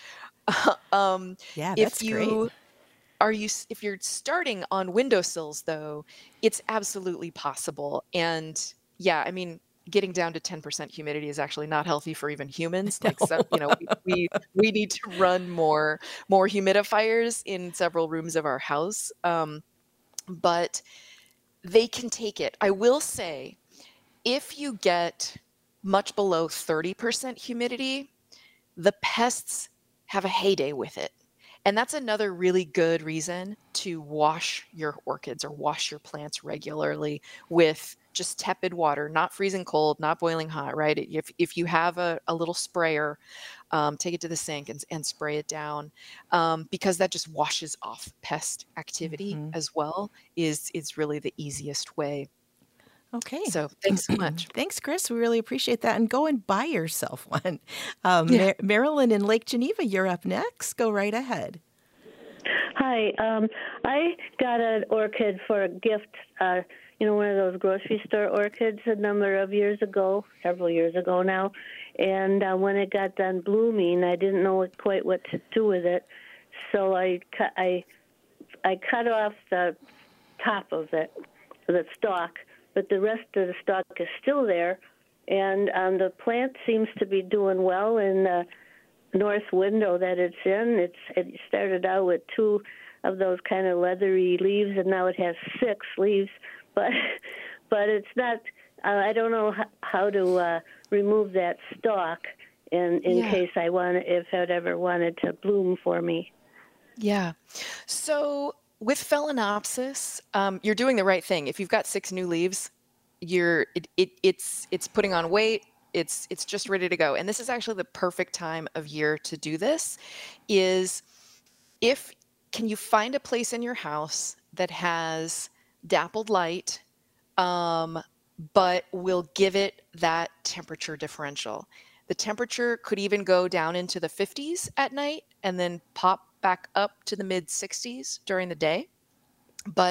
um, Yeah, if that's you great. are you, if you're starting on windowsills, though, it's absolutely possible. And yeah, I mean, getting down to ten percent humidity is actually not healthy for even humans. Like, so, you know, we, we, we need to run more, more humidifiers in several rooms of our house. Um, but they can take it. I will say, if you get much below thirty percent humidity, the pests have a heyday with it. And that's another really good reason to wash your orchids or wash your plants regularly with just tepid water, not freezing cold, not boiling hot, right? If, if you have a, a little sprayer, um, take it to the sink and, and spray it down, um, because that just washes off pest activity Mhm. as well, is, is really the easiest way. Okay. So thanks so much. Thanks, Chris. We really appreciate that. And go and buy yourself one. Um, Yeah. Mar- Marilyn in Lake Geneva, you're up next. Go right ahead. Hi, um, I got an orchid for a gift, uh, you know, one of those grocery store orchids a number of years ago, several years ago now. And uh, when it got done blooming, I didn't know quite what to do with it. So I cut, I, I cut off the top of it, the stalk, but the rest of the stalk is still there. And um, the plant seems to be doing well in the north window that it's in. It's it started out with two of those kind of leathery leaves, and now it has six leaves. But but it's not. Uh, I don't know how, how to uh, remove that stalk in in Yeah. case I want if it ever wanted to bloom for me. Yeah. So with Phalaenopsis, um, you're doing the right thing. If you've got six new leaves, you're it, it it's it's putting on weight. It's it's just ready to go. And this is actually the perfect time of year to do this. Is if can you find a place in your house that has dappled light, um, but will give it that temperature differential. The temperature could even go down into the fifties at night and then pop back up to the mid sixties during the day. But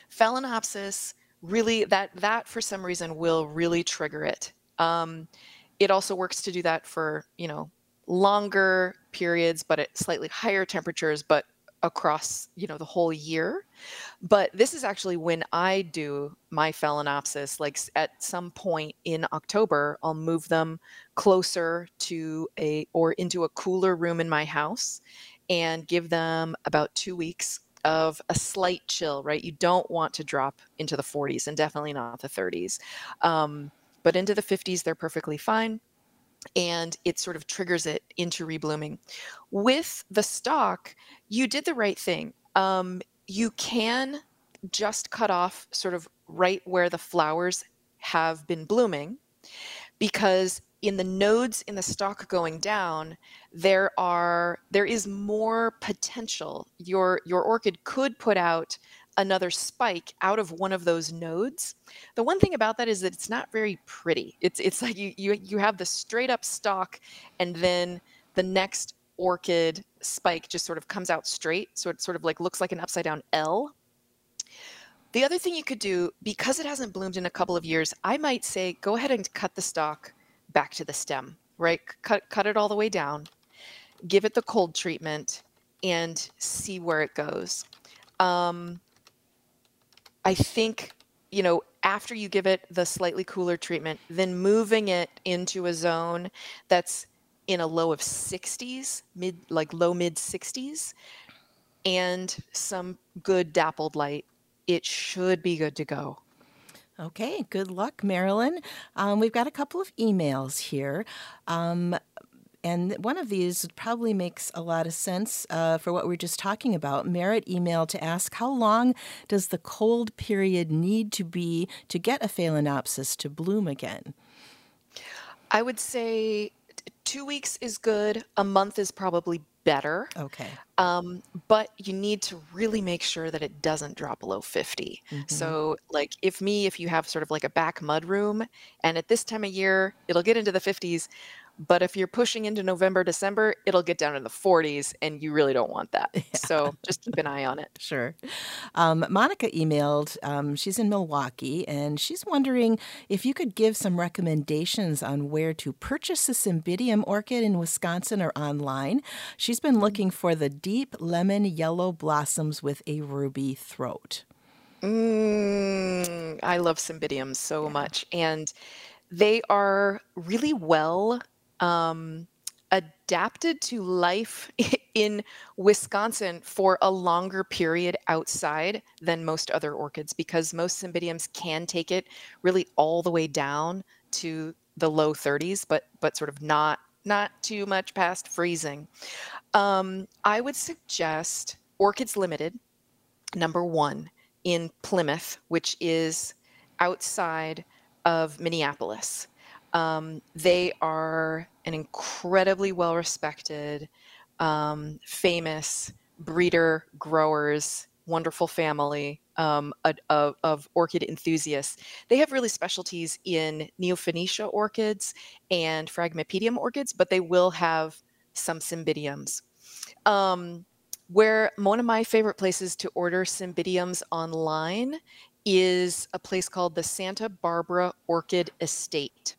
Phalaenopsis really, that that for some reason will really trigger it. Um, it also works to do that for, you know, longer periods, but at slightly higher temperatures, but across, you know, the whole year. But this is actually when I do my Phalaenopsis, like s- at some point in October, I'll move them closer to a or into a cooler room in my house and give them about two weeks of a slight chill, right? You don't want to drop into the forties and definitely not the thirties. Um, but into the fifties, they're perfectly fine. And it sort of triggers it into reblooming. With the stalk, you did the right thing. Um, you can just cut off sort of right where the flowers have been blooming, because in the nodes in the stalk going down, there are there is more potential. Your your orchid could put out another spike out of one of those nodes. The one thing about that is that it's not very pretty. It's it's like you you you have the straight up stalk, and then the next orchid spike just sort of comes out straight, so it sort of like looks like an upside down L. The other thing you could do, because it hasn't bloomed in a couple of years, I might say go ahead and cut the stalk back to the stem, right? Cut cut it all the way down, give it the cold treatment, and see where it goes. Um, I think, you know, after you give it the slightly cooler treatment, then moving it into a zone that's in a low of sixties, mid like low mid sixties, and some good dappled light, it should be good to go. Okay, good luck, Marilyn. Um, we've got a couple of emails here. Um, and one of these probably makes a lot of sense uh, for what we we're just talking about. Merritt emailed to ask, how long does the cold period need to be to get a Phalaenopsis to bloom again? I would say t- two weeks is good. A month is probably better. Okay. Um, but you need to really make sure that it doesn't drop below fifty. Mhm. So, like, if me, if you have sort of like a back mud room, and at this time of year, it'll get into the fifties. But if you're pushing into November, December, it'll get down in the forties, and you really don't want that. So just keep an eye on it. Sure. Um, Monica emailed, um, she's in Milwaukee, and she's wondering if you could give some recommendations on where to purchase a Cymbidium orchid in Wisconsin or online. She's been looking for the deep lemon yellow blossoms with a ruby throat. Mm, I love Cymbidiums so much. And they are really well um, adapted to life in Wisconsin for a longer period outside than most other orchids, because most Cymbidiums can take it really all the way down to the low thirties, but but sort of not not too much past freezing. Um, I would suggest Orchids Limited, number one, in Plymouth, which is outside of Minneapolis. Um, they are an incredibly well respected, um, famous breeder, growers, wonderful family um, a- of, of orchid enthusiasts. They have really specialties in Neophanetia orchids and Phragmipedium orchids, but they will have some Cymbidiums. Um, where one of my favorite places to order Cymbidiums online is a place called the Santa Barbara Orchid Estate.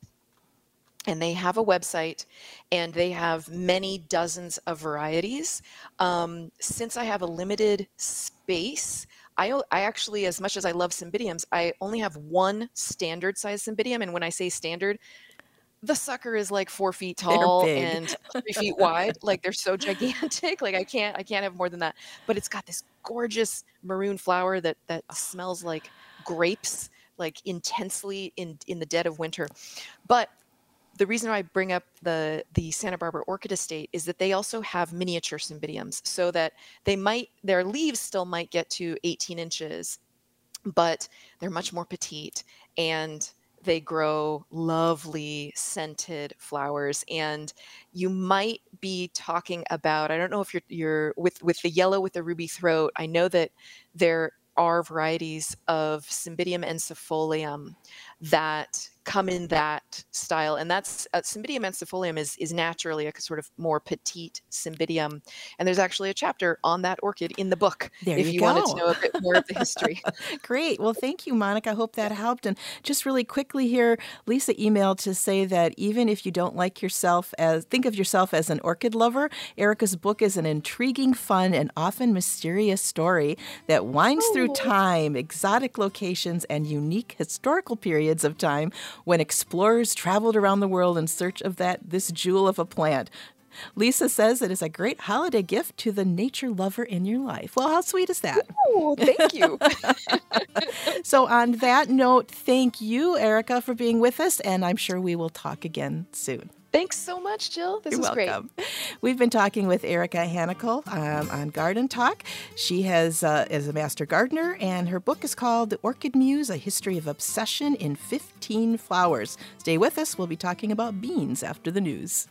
And they have a website, and they have many dozens of varieties. Um, since I have a limited space, I, o- I actually, as much as I love Cymbidiums, I only have one standard size Cymbidium. And when I say standard, the sucker is like four feet They're tall big. and three feet wide. Like, they're so gigantic. Like, I can't, I can't have more than that. But it's got this gorgeous maroon flower that that smells like grapes, like intensely in in the dead of winter. But the reason I bring up the the Santa Barbara Orchid Estate is that they also have miniature Cymbidiums, so that they might their leaves still might get to eighteen inches, but they're much more petite, and they grow lovely scented flowers. And you might be talking about, I don't know if you're you're with with the yellow with the ruby throat. I know that there are varieties of Cymbidium ensifolium that come in that style. And that's uh, Cymbidium ensifolia is, is naturally a sort of more petite Cymbidium. And there's actually a chapter on that orchid in the book, there if you, you go. wanted to know a bit more of the history. Great. Well, thank you, Monica. I hope that helped. And just really quickly here, Lisa emailed to say that even if you don't like yourself as, think of yourself as an orchid lover, Erica's book is an intriguing, fun, and often mysterious story that winds Oh. through time, exotic locations, and unique historical periods of time when explorers traveled around the world in search of that this jewel of a plant. Lisa says it is a great holiday gift to the nature lover in your life. Well, how sweet is that? Oh, thank you. So on that note, thank you, Erica, for being with us, and I'm sure we will talk again soon. Thanks so much, Jill. This You're was welcome. great. We've been talking with Erica Hanikel um, on Garden Talk. She has uh, is a master gardener, and her book is called The Orchid Muse, A History of Obsession in fifteen Flowers. Stay with us. We'll be talking about beans after the news.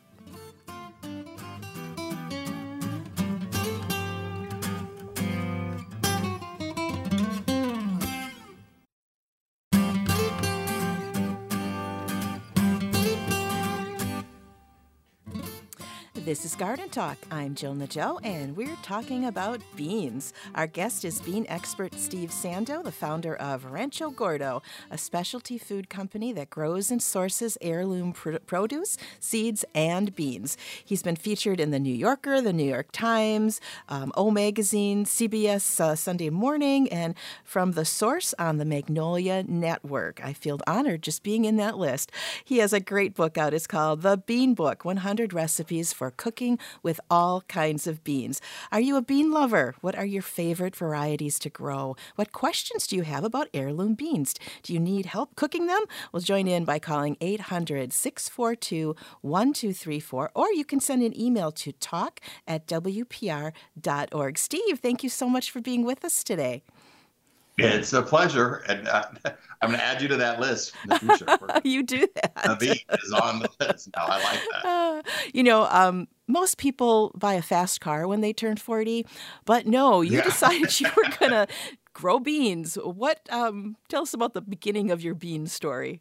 This is Garden Talk. I'm Jill Nadeau, and we're talking about beans. Our guest is bean expert Steve Sando, the founder of Rancho Gordo, a specialty food company that grows and sources heirloom pr- produce, seeds, and beans. He's been featured in the New Yorker, the New York Times, um, O Magazine, C B S uh, Sunday Morning, and from The Source on the Magnolia Network. I feel honored just being in that list. He has a great book out. It's called The Bean Book, one hundred Recipes for Cooking with All Kinds of Beans. Are you a bean lover? What are your favorite varieties to grow? What questions do you have about heirloom beans? Do you need help cooking them? Well, join in by calling eight hundred, six four two, one two three four, or you can send an email to talk at w p r dot org. Steve, thank you so much for being with us today. It's a pleasure, and uh, I'm going to add you to that list in the future. You do that. The bean is on the list now. I like that. Uh, you know, um, most people buy a fast car when they turn forty, but no, you Yeah. decided you were going to grow beans. What? Um, tell us about the beginning of your bean story.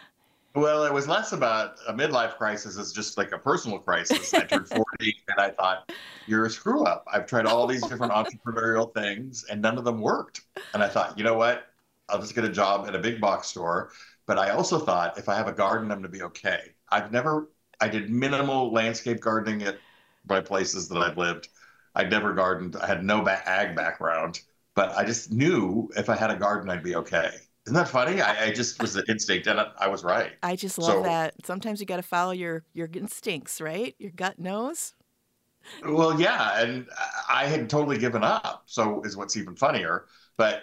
Well, it was less about a midlife crisis as just like a personal crisis. I turned forty and I thought, you're a screw up. I've tried all these different entrepreneurial things and none of them worked. And I thought, you know what? I'll just get a job at a big box store. But I also thought if I have a garden, I'm going to be okay. I've never, I did minimal landscape gardening at my places that I've lived. I'd never gardened. I had no ba- ag background, but I just knew if I had a garden, I'd be okay. Isn't that funny? I, I just was an instinct, and I, I was right. I just love So- that. Sometimes you got to follow your, your instincts, right? Your gut knows. Well, yeah, and I had totally given up. So is what's even funnier. But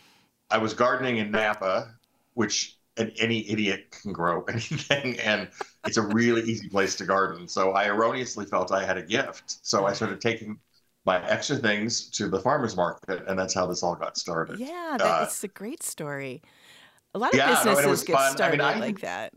I was gardening in Napa, which an, any idiot can grow anything, and it's a really easy place to garden. So I erroneously felt I had a gift. So I started taking my extra things to the farmer's market, and that's how this all got started. Yeah, Uh, that's a great story. A lot of yeah, no, and it businesses was get fun. I started mean, I- like that.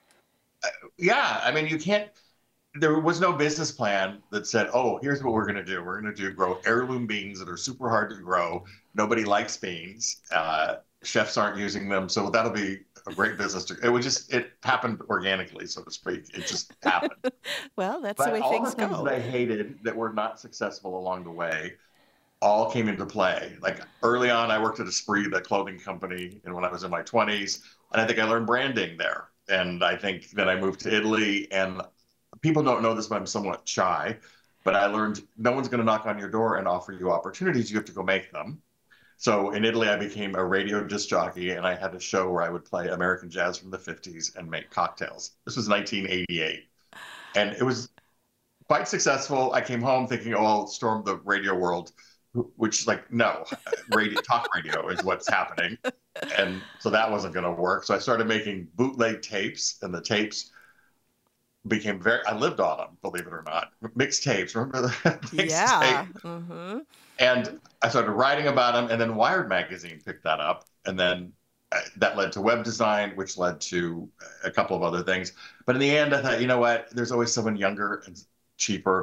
Yeah, I mean, you can't. There was no business plan that said, "Oh, here's what we're going to do. We're going to do grow heirloom beans that are super hard to grow. Nobody likes beans. Uh, chefs aren't using them, so that'll be a great business." To, it was just it happened organically, so to speak. It just happened. Well, that's But the way all things the things go. that I hated that were not successful along the way all came into play. Like early on, I worked at Esprit, the clothing company, and when I was in my twenties, and I think I learned branding there. And I think then I moved to Italy, and people don't know this, but I'm somewhat shy. But I learned no one's going to knock on your door and offer you opportunities. You have to go make them. So in Italy, I became a radio disc jockey, and I had a show where I would play American jazz from the fifties and make cocktails. This was nineteen eighty-eight. And it was quite successful. I came home thinking, oh, I'll storm the radio world, which like, no, radio, talk radio is what's happening. And so that wasn't going to work. So I started making bootleg tapes, and the tapes became very, I lived on them, believe it or not. Mixed tapes, remember the mixed Yeah. tape? Mm-hmm. And I started writing about them, and then Wired magazine picked that up, and then uh, that led to web design, which led to a couple of other things. But in the end, I thought, you know what? There's always someone younger and cheaper.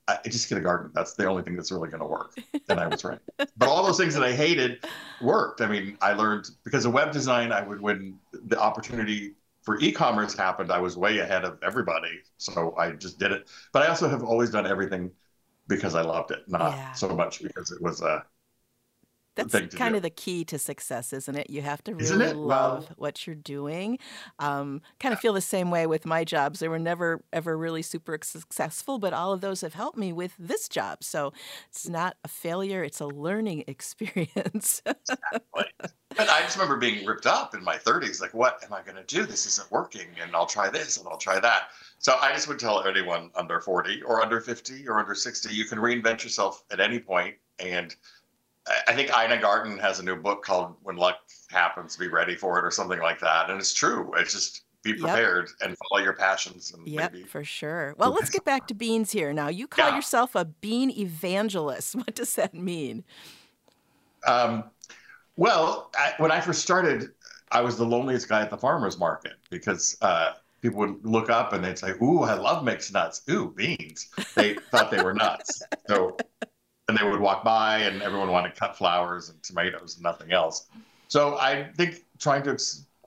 I just get a garden. That's the only thing that's really going to work. And I was right. But all those things that I hated worked. I mean, I learned because of web design, I would, when the opportunity for e-commerce happened, I was way ahead of everybody. So I just did it. But I also have always done everything because I loved it, not Yeah. so much because it was a That's thing to kind do. of the key to success, isn't it? You have to Isn't really it? love Well, what you're doing. Um, kind of feel the same way with my jobs. They were never, ever really super successful, but all of those have helped me with this job. So it's not a failure, it's a learning experience. But but I just remember being ripped up in my thirties, like, what am I going to do? This isn't working, and I'll try this, and I'll try that. So I just would tell anyone under forty or under fifty or under sixty, you can reinvent yourself at any point. And I I think Ina Garten has a new book called When Luck Happens, Be Ready for It, or something like that. And it's true. It's just be Yep. prepared and follow your passions, and Yep, maybe. for sure. Well, let's get back to beans here. Now, you call Yeah. yourself a bean evangelist. What does that mean? Um, well, I, when I first started, I was the loneliest guy at the farmer's market because uh, people would look up and they'd say, "Ooh, I love mixed nuts. Ooh, beans." They thought they were nuts. So, and they would walk by, and everyone wanted cut flowers and tomatoes and nothing else. So I think trying to,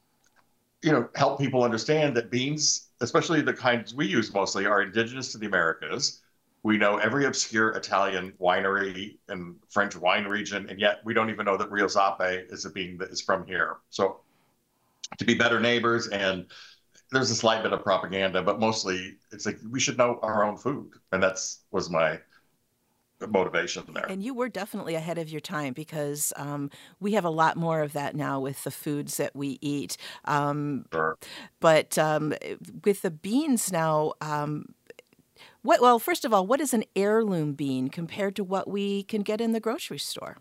you know, help people understand that beans, especially the kinds we use mostly, are indigenous to the Americas. We know every obscure Italian winery and French wine region, and yet we don't even know that Rio Zappe is a bean that is from here. So to be better neighbors, and there's a slight bit of propaganda, but mostly it's like we should know our own food. And that's was my motivation there. And you were definitely ahead of your time because um, we have a lot more of that now with the foods that we eat. Um, Sure. but um, with the beans now, um, what? Well, first of all, what is an heirloom bean compared to what we can get in the grocery store?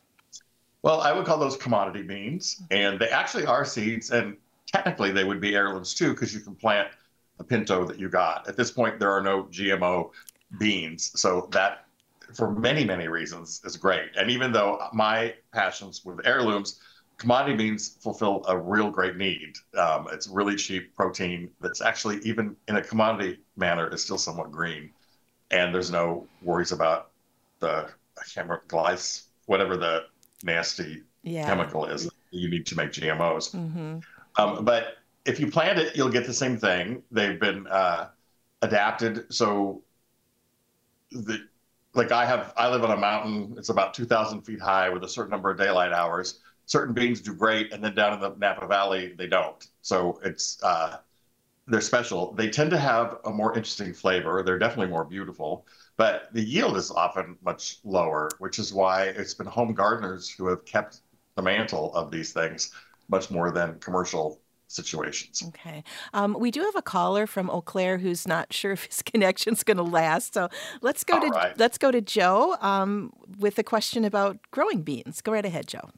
Well, I would call those commodity beans, and they actually are seeds, and technically they would be heirlooms too, because you can plant a pinto that you got. At this point, there are no G M O beans, so that, for many, many reasons, is great. And even though my passions with heirlooms, commodity beans fulfill a real great need. Um, it's really cheap protein that's actually, even in a commodity manner, is still somewhat green, and there's no worries about the I can't remember glyphs, whatever the nasty Yeah. chemical is that you need to make G M Os. Mm-hmm. Um, but if you plant it, you'll get the same thing. They've been uh, adapted. So, the, like I have, I live on a mountain. It's about two thousand feet high with a certain number of daylight hours. Certain beans do great, and then down in the Napa Valley, they don't. So it's uh, they're special. They tend to have a more interesting flavor. They're definitely more beautiful, but the yield is often much lower, which is why it's been home gardeners who have kept the mantle of these things much more than commercial situations. Okay. Um, we do have a caller from Eau Claire who's not sure if his connection's going to last. So let's go All to right. let's go to Joe um, with a question about growing beans. Go right ahead, Joe.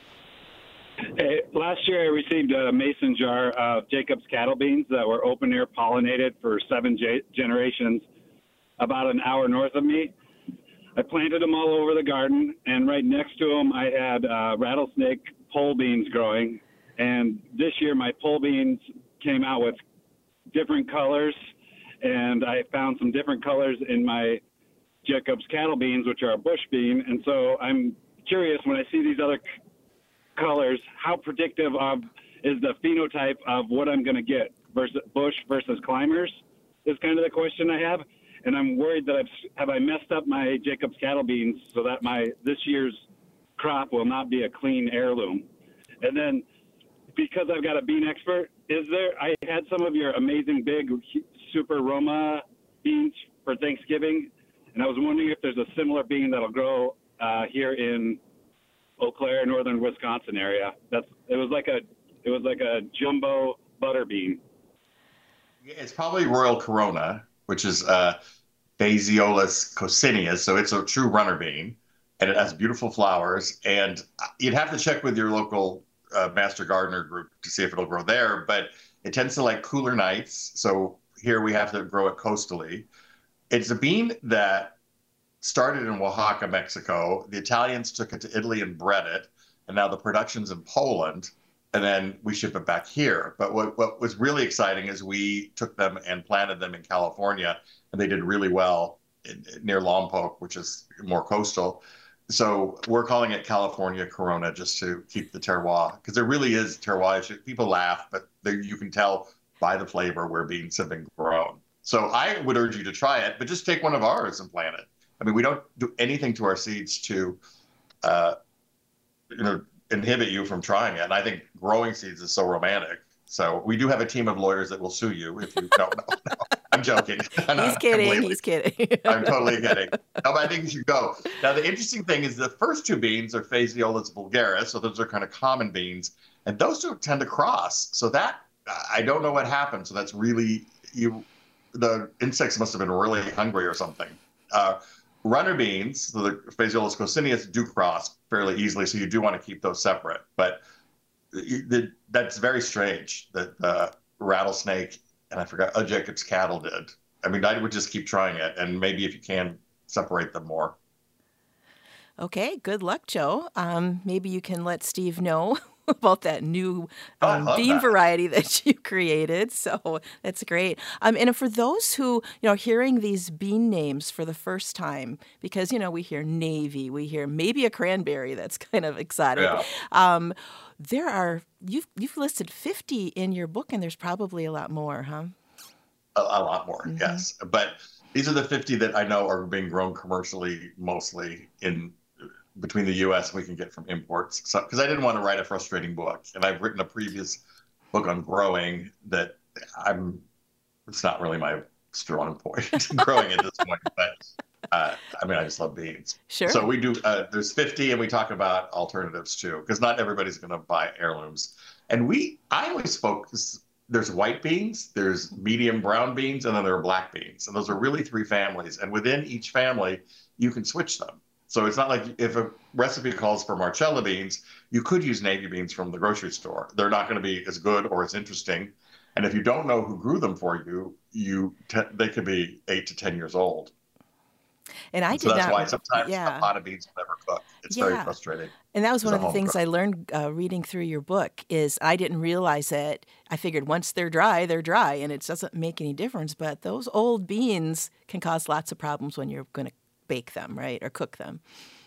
Hey, last year I received a mason jar of Jacob's cattle beans that were open air pollinated for seven ge- generations about an hour north of me. I planted them all over the garden, and right next to them I had uh, rattlesnake pole beans growing. And this year my pole beans came out with different colors, and I found some different colors in my Jacob's cattle beans, which are a bush bean. And so I'm curious, when I see these other c- colors, how predictive of is the phenotype of what I'm going to get versus bush versus climbers is kind of the question I have. And I'm worried that I've, have I messed up my Jacob's cattle beans so that my this year's crop will not be a clean heirloom. And then because I've got a bean expert, is there, I had some of your amazing big Super Roma beans for Thanksgiving, and I was wondering if there's a similar bean that'll grow uh, here in Eau Claire, northern Wisconsin area. That's it was like a it was like a jumbo butter bean. It's probably Royal Corona, which is uh, Phaseolus coccineus, so it's a true runner bean, and it has beautiful flowers. And you'd have to check with your local uh, master gardener group to see if it'll grow there, but it tends to like cooler nights. So here we have to grow it coastally. It's a bean that started in Oaxaca, Mexico. The Italians took it to Italy and bred it, and now the production's in Poland, and then we ship it back here. But what, what was really exciting is we took them and planted them in California, and they did really well in, near Lompoc, which is more coastal. So we're calling it California Corona just to keep the terroir, because there really is terroir. People laugh, but there, you can tell by the flavor where beans have been grown. So I would urge you to try it, but just take one of ours and plant it. I mean, we don't do anything to our seeds to, uh, you know, inhibit you from trying it. And I think growing seeds is so romantic. So we do have a team of lawyers that will sue you if you don't know. No, I'm joking. No, he's kidding. completely. He's kidding. I'm totally kidding. No, but I think you should go. Now, the interesting thing is the first two beans are Phaseolus vulgaris. So those are kind of common beans. And those two tend to cross. So that, I don't know what happened. So that's really, you. the insects must have been really hungry or something. Uh, runner beans, so the Phaseolus coccineus, do cross fairly easily. So you do want to keep those separate. But the, that's very strange that uh, rattlesnake, and I forgot, uh, Jacob's cattle did. I mean, I would just keep trying it, and maybe if you can, separate them more. Okay, good luck, Joe. Um, maybe you can let Steve know about that new um, oh, bean that. variety that you created. So that's great. Um, and for those who, you know, hearing these bean names for the first time, because, you know, we hear navy, we hear maybe a cranberry. That's kind of exciting. Yeah. Um, there are, you've, you've listed fifty in your book, and there's probably a lot more, huh? A, a lot more, Mm-hmm. yes. But these are the fifty that I know are being grown commercially, mostly in between the U S we can get from imports. So, because I didn't want to write a frustrating book, and I've written a previous book on growing that I'm. It's not really my strong point, growing at this point, but uh, I mean, I just love beans. Sure. So we do. Uh, there's fifty, and we talk about alternatives too, because not everybody's going to buy heirlooms. And we, I always focus. There's white beans, there's medium brown beans, and then there are black beans, and those are really three families. And within each family, you can switch them. So it's not like if a recipe calls for Marcella beans, you could use navy beans from the grocery store. They're not going to be as good or as interesting. And if you don't know who grew them for you, you te- they could be eight to ten years old. And I and did so that's not, why sometimes yeah. a pot of beans will never cook. It's Yeah. very frustrating. And that was one as of a the things home I cook. learned uh, reading through your book is I didn't realize it. I figured once they're dry, they're dry, and it doesn't make any difference. But those old beans can cause lots of problems when you're going to bake them, right, or cook them.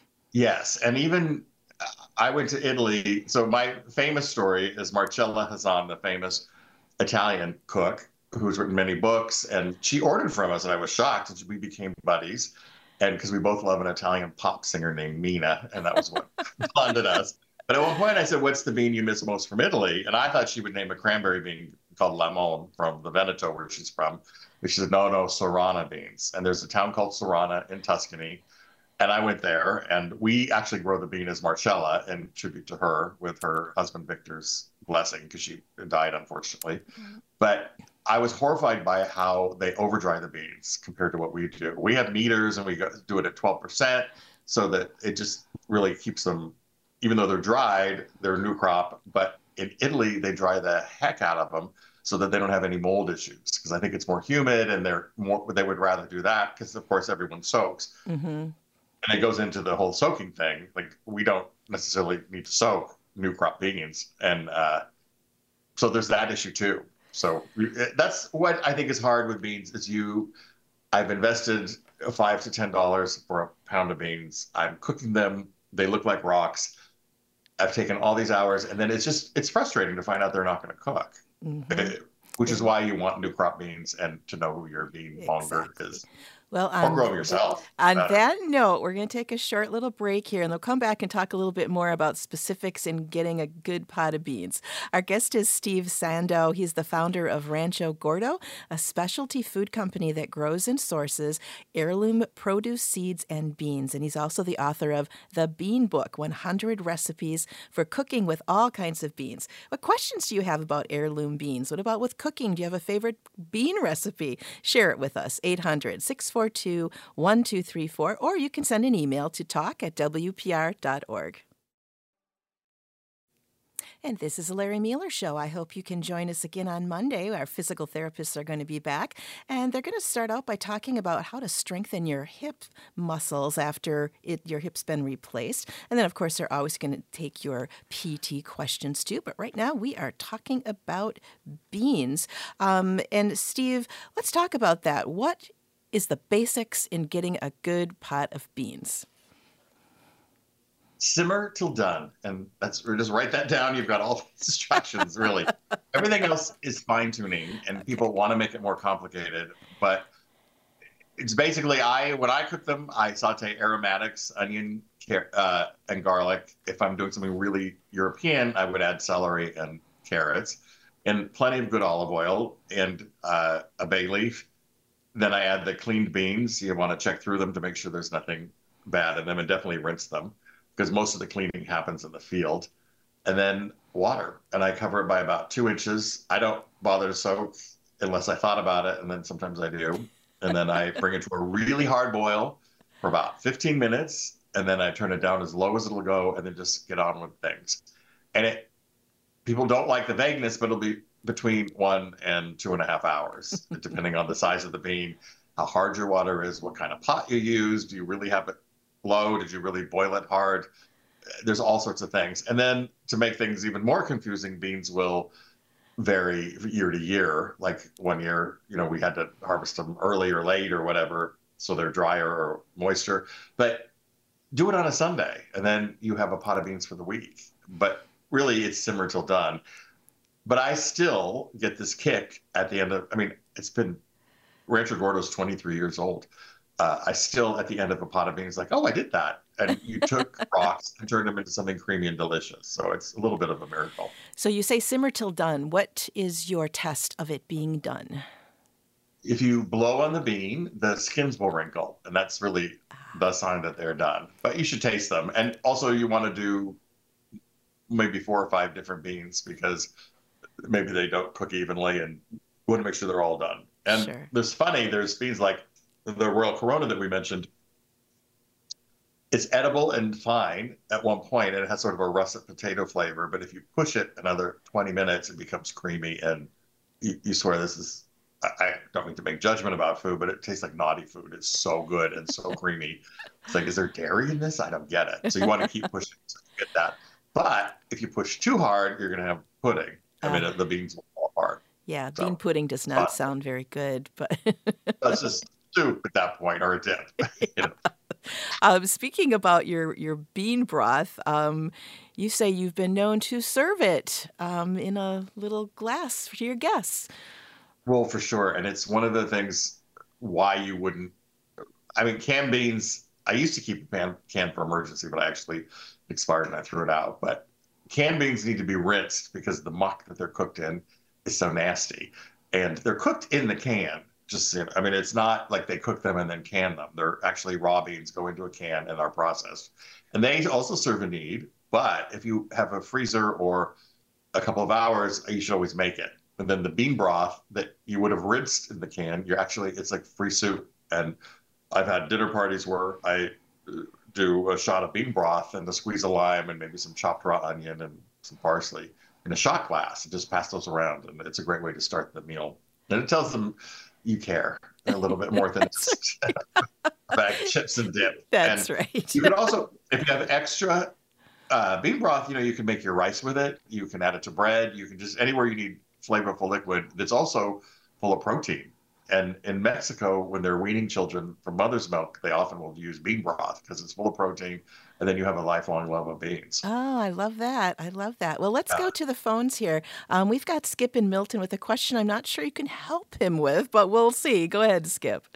Yes, and even uh, I went to Italy. So my famous story is Marcella Hazan, the famous Italian cook who's written many books, and she ordered from us, and I was shocked, and we became buddies. And because we both love an Italian pop singer named Mina, and that was what bonded us. But at one point I said, what's the bean you miss most from Italy? And I thought she would name a cranberry bean called Lamone from the Veneto, where she's from. But she said, no, no, Sorana beans. And there's a town called Sorana in Tuscany. And I went there, and we actually grow the bean as Marcella in tribute to her with her husband Victor's blessing, because she died, unfortunately. Mm-hmm. But I was horrified by how they overdry the beans compared to what we do. We have meters, and we go, do it at twelve percent so that it just really keeps them, even though they're dried, they're new crop. But in Italy, they dry the heck out of them so that they don't have any mold issues, because I think it's more humid, and they're more, they would rather do that because, of course, everyone soaks. Mm-hmm. And it goes into the whole soaking thing. Like, we don't necessarily need to soak new crop beans. And uh, so there's that issue too. So that's what I think is hard with beans is you, I've invested five to ten dollars for a pound of beans. I'm cooking them. They look like rocks. I've taken all these hours, and then it's just, it's frustrating to find out they're not going to cook, mm-hmm. which is why you want new crop beans and to know who your bean monger exactly. is. Well, or grow them yourself. On uh, that note, we're going to take a short little break here, and they'll come back and talk a little bit more about specifics in getting a good pot of beans. Our guest is Steve Sandow. He's the founder of Rancho Gordo, a specialty food company that grows and sources heirloom produce, seeds, and beans. And he's also the author of The Bean Book, one hundred Recipes for Cooking with All Kinds of Beans. What questions do you have about heirloom beans? What about with cooking? Do you have a favorite bean recipe? Share it with us, eight hundred, six four two, one two three four, or you can send an email to talk at w p r dot org. And this is the Larry Mueller Show. I hope you can join us again on Monday. Our physical therapists are going to be back, and they're going to start out by talking about how to strengthen your hip muscles after it, your hip's been replaced. And then, of course, they're always going to take your P T questions, too. But right now, we are talking about beans. Um, and, Steve, let's talk about that. What is the basics in getting a good pot of beans? Simmer till done. And that's, or just write that down. You've got all the instructions, really. Everything else is fine tuning, and okay. people want to make it more complicated. But it's basically, I, when I cook them, I saute aromatics, onion, uh, and garlic. If I'm doing something really European, I would add celery and carrots, and plenty of good olive oil and uh, a bay leaf. Then I add the cleaned beans. You want to check through them to make sure there's nothing bad in them, and definitely rinse them, because most of the cleaning happens in the field. And then water. And I cover it by about two inches. I don't bother to soak unless I thought about it, and then sometimes I do. And then I bring it to a really hard boil for about fifteen minutes, and then I turn it down as low as it'll go, and then just get on with things. And it, people don't like the vagueness, but it'll be between one and two and a half hours, depending on the size of the bean, how hard your water is, what kind of pot you use. Do you really have it low? Did you really boil it hard? There's all sorts of things. And then to make things even more confusing, beans will vary year to year. Like one year, you know, we had to harvest them early or late or whatever, so they're drier or moisture. But do it on a Sunday, and then you have a pot of beans for the week. But really, it's simmer till done. But I still get this kick at the end of, I mean, it's been, Rancho Gordo's twenty-three years old. Uh, I still, at the end of a pot of beans, like, oh, I did that. And you took rocks and turned them into something creamy and delicious. So it's a little bit of a miracle. So you say simmer till done. What is your test of it being done? If you blow on the bean, the skins will wrinkle. And that's really the sign that they're done. But you should taste them. And also you want to do maybe four or five different beans, because maybe they don't cook evenly, and you want to make sure they're all done. And sure. there's funny, there's beans like the Royal Corona that we mentioned. It's edible and fine at one point, and it has sort of a russet potato flavor. But if you push it another twenty minutes, it becomes creamy, and you, you swear this is, I, I don't mean to make judgment about food, but it tastes like naughty food. It's so good and so creamy. It's like, is there dairy in this? I don't get it. So you want to keep pushing so you get that. But if you push too hard, you're going to have pudding. I mean, uh, the beans will fall apart. Yeah, so, bean pudding does not but, sound very good, but that's just soup at that point, or a dip. Yeah. You know? Um, speaking about your, your bean broth, um, you say you've been known to serve it um, in a little glass to your guests. Well, for sure. And it's one of the things why you wouldn't, I mean, canned beans, I used to keep a pan, can for emergency, but I actually expired and I threw it out. But canned beans need to be rinsed because the muck that they're cooked in is so nasty. And they're cooked in the can. Just, I mean, it's not like they cook them and then can them. They're actually raw beans go into a can and are processed. And they also serve a need. But if you have a freezer or a couple of hours, you should always make it. And then the bean broth that you would have rinsed in the can, you're actually, it's like free soup. And I've had dinner parties where I do a shot of bean broth and a squeeze of lime and maybe some chopped raw onion and some parsley in a shot glass, and just pass those around. And it's a great way to start the meal. And it tells them you care a little bit more than just a bag of chips and dip. That's and right. You can also, if you have extra uh, bean broth, you know, you can make your rice with it. You can add it to bread. You can just, anywhere you need flavorful liquid that's also full of protein. And in Mexico, when they're weaning children from mother's milk, they often will use bean broth because it's full of protein. And then you have a lifelong love of beans. Oh, I love that. I love that. Well, let's Yeah. go to the phones here. Um, we've got Skip in Milton with a question I'm not sure you can help him with, but we'll see. Go ahead, Skip.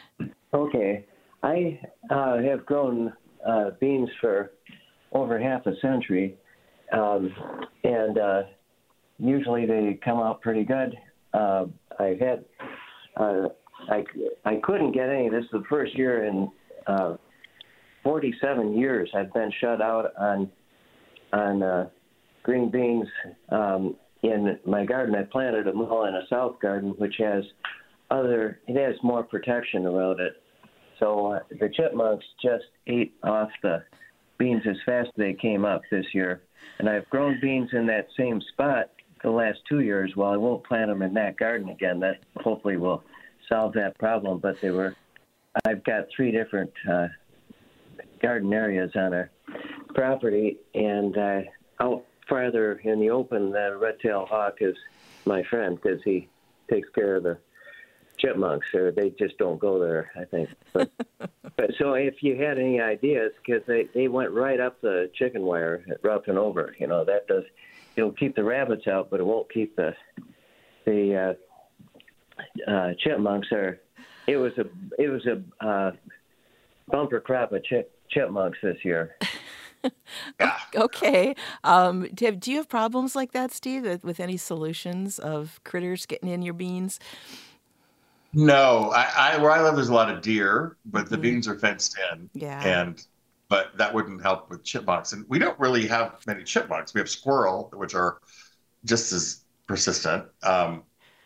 Okay. I uh, have grown uh, beans for over half a century, um, and uh, usually they come out pretty good. Uh, I've had, uh, I, I couldn't get any. This is the first year in uh, forty-seven years I've been shut out on on uh, green beans um, in my garden. I planted them all in a south garden, which has other, it has more protection around it. So uh, the chipmunks just ate off the beans as fast as they came up this year. And I've grown beans in that same spot the last two years. Well, I won't plant them in that garden again. That hopefully will solve that problem. But they were, I've got three different uh, garden areas on our property, and uh, out farther in the open, the red-tailed hawk is my friend because he takes care of the chipmunks, or they just don't go there, I think. But, but so if you had any ideas, because they, they went right up the chicken wire, up and over. You know, that does, it'll keep the rabbits out, but it won't keep the the uh, uh, chipmunks. Or it was a it was a uh, bumper crop of chip, chipmunks this year. Yeah. Okay. Um, do, do you have problems like that, Steve, with, with any solutions of critters getting in your beans? No, I, I where I live there's a lot of deer, but the Mhm. beans are fenced in. Yeah. And but that wouldn't help with chipmunks. And we don't really have many chipmunks. We have squirrel, which are just as persistent. Um,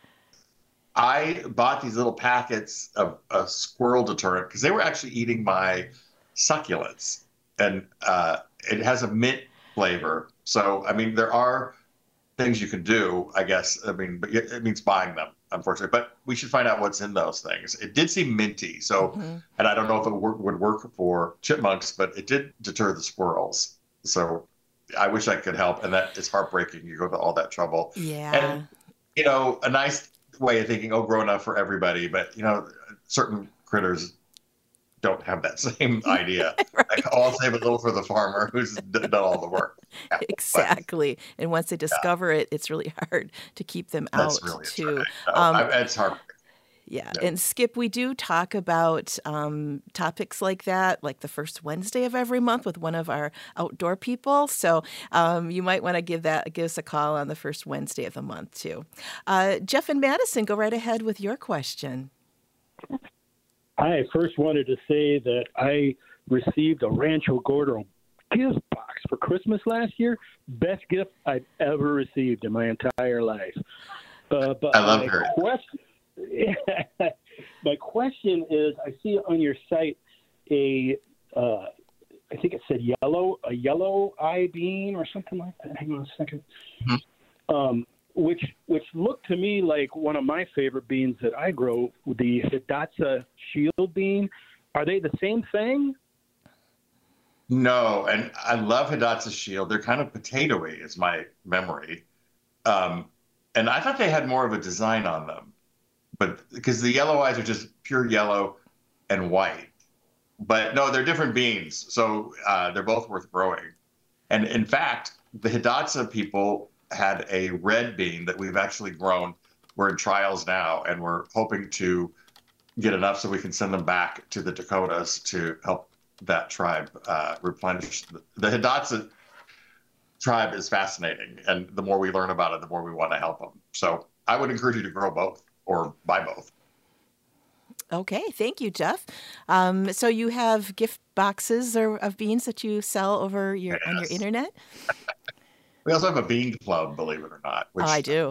I bought these little packets of a squirrel deterrent because they were actually eating my succulents, and uh, it has a mint flavor. So I mean, there are things you can do, I guess. I mean, but it means buying them, unfortunately. But we should find out what's in those things. It did seem minty, so Mhm. and I don't know if it would would work for chipmunks, but it did deter the squirrels. So I wish I could help, and that is heartbreaking. You go to all that trouble, Yeah. and you know, a nice way of thinking, oh, grow enough for everybody, but you know, certain critters don't have that same idea. Right. Like, oh, I'll save a little for the farmer who's d- done all the work. Yeah, but Exactly. And once they discover it, it's really hard to keep them out that's really a too. try. No, Um, I, it's hard. Yeah. Yeah. And Skip, we do talk about um, topics like that, like the first Wednesday of every month with one of our outdoor people. So um, you might want to give that give us a call on the first Wednesday of the month too. Uh, Jeff and Madison, go right ahead with your question. I first wanted to say that I received a Rancho Gordo gift box for Christmas last year. Best gift I've ever received in my entire life. Uh, but I love my her. question, my question is, I see on your site a, uh, I think it said yellow, a yellow eye bean or something like that. Hang on a second. Mm-hmm. Um, which which looked to me like one of my favorite beans that I grow, the Hidatsa shield bean. Are they the same thing? No, and I love Hidatsa Shield. They're kind of potatoey, is my memory. Um, and I thought they had more of a design on them, but because the yellow eyes are just pure yellow and white. But no, they're different beans, so uh, they're both worth growing. And in fact, the Hidatsa people had a red bean that we've actually grown. We're in trials now, and we're hoping to get enough so we can send them back to the Dakotas to help that tribe uh, replenish. The Hidatsa tribe is fascinating, and the more we learn about it, the more we want to help them. So I would encourage you to grow both or buy both. Okay, thank you, Jeff. Um, so you have gift boxes or of beans that you sell over your yes. on your internet? We also have a bean club, believe it or not. Which, oh, I do.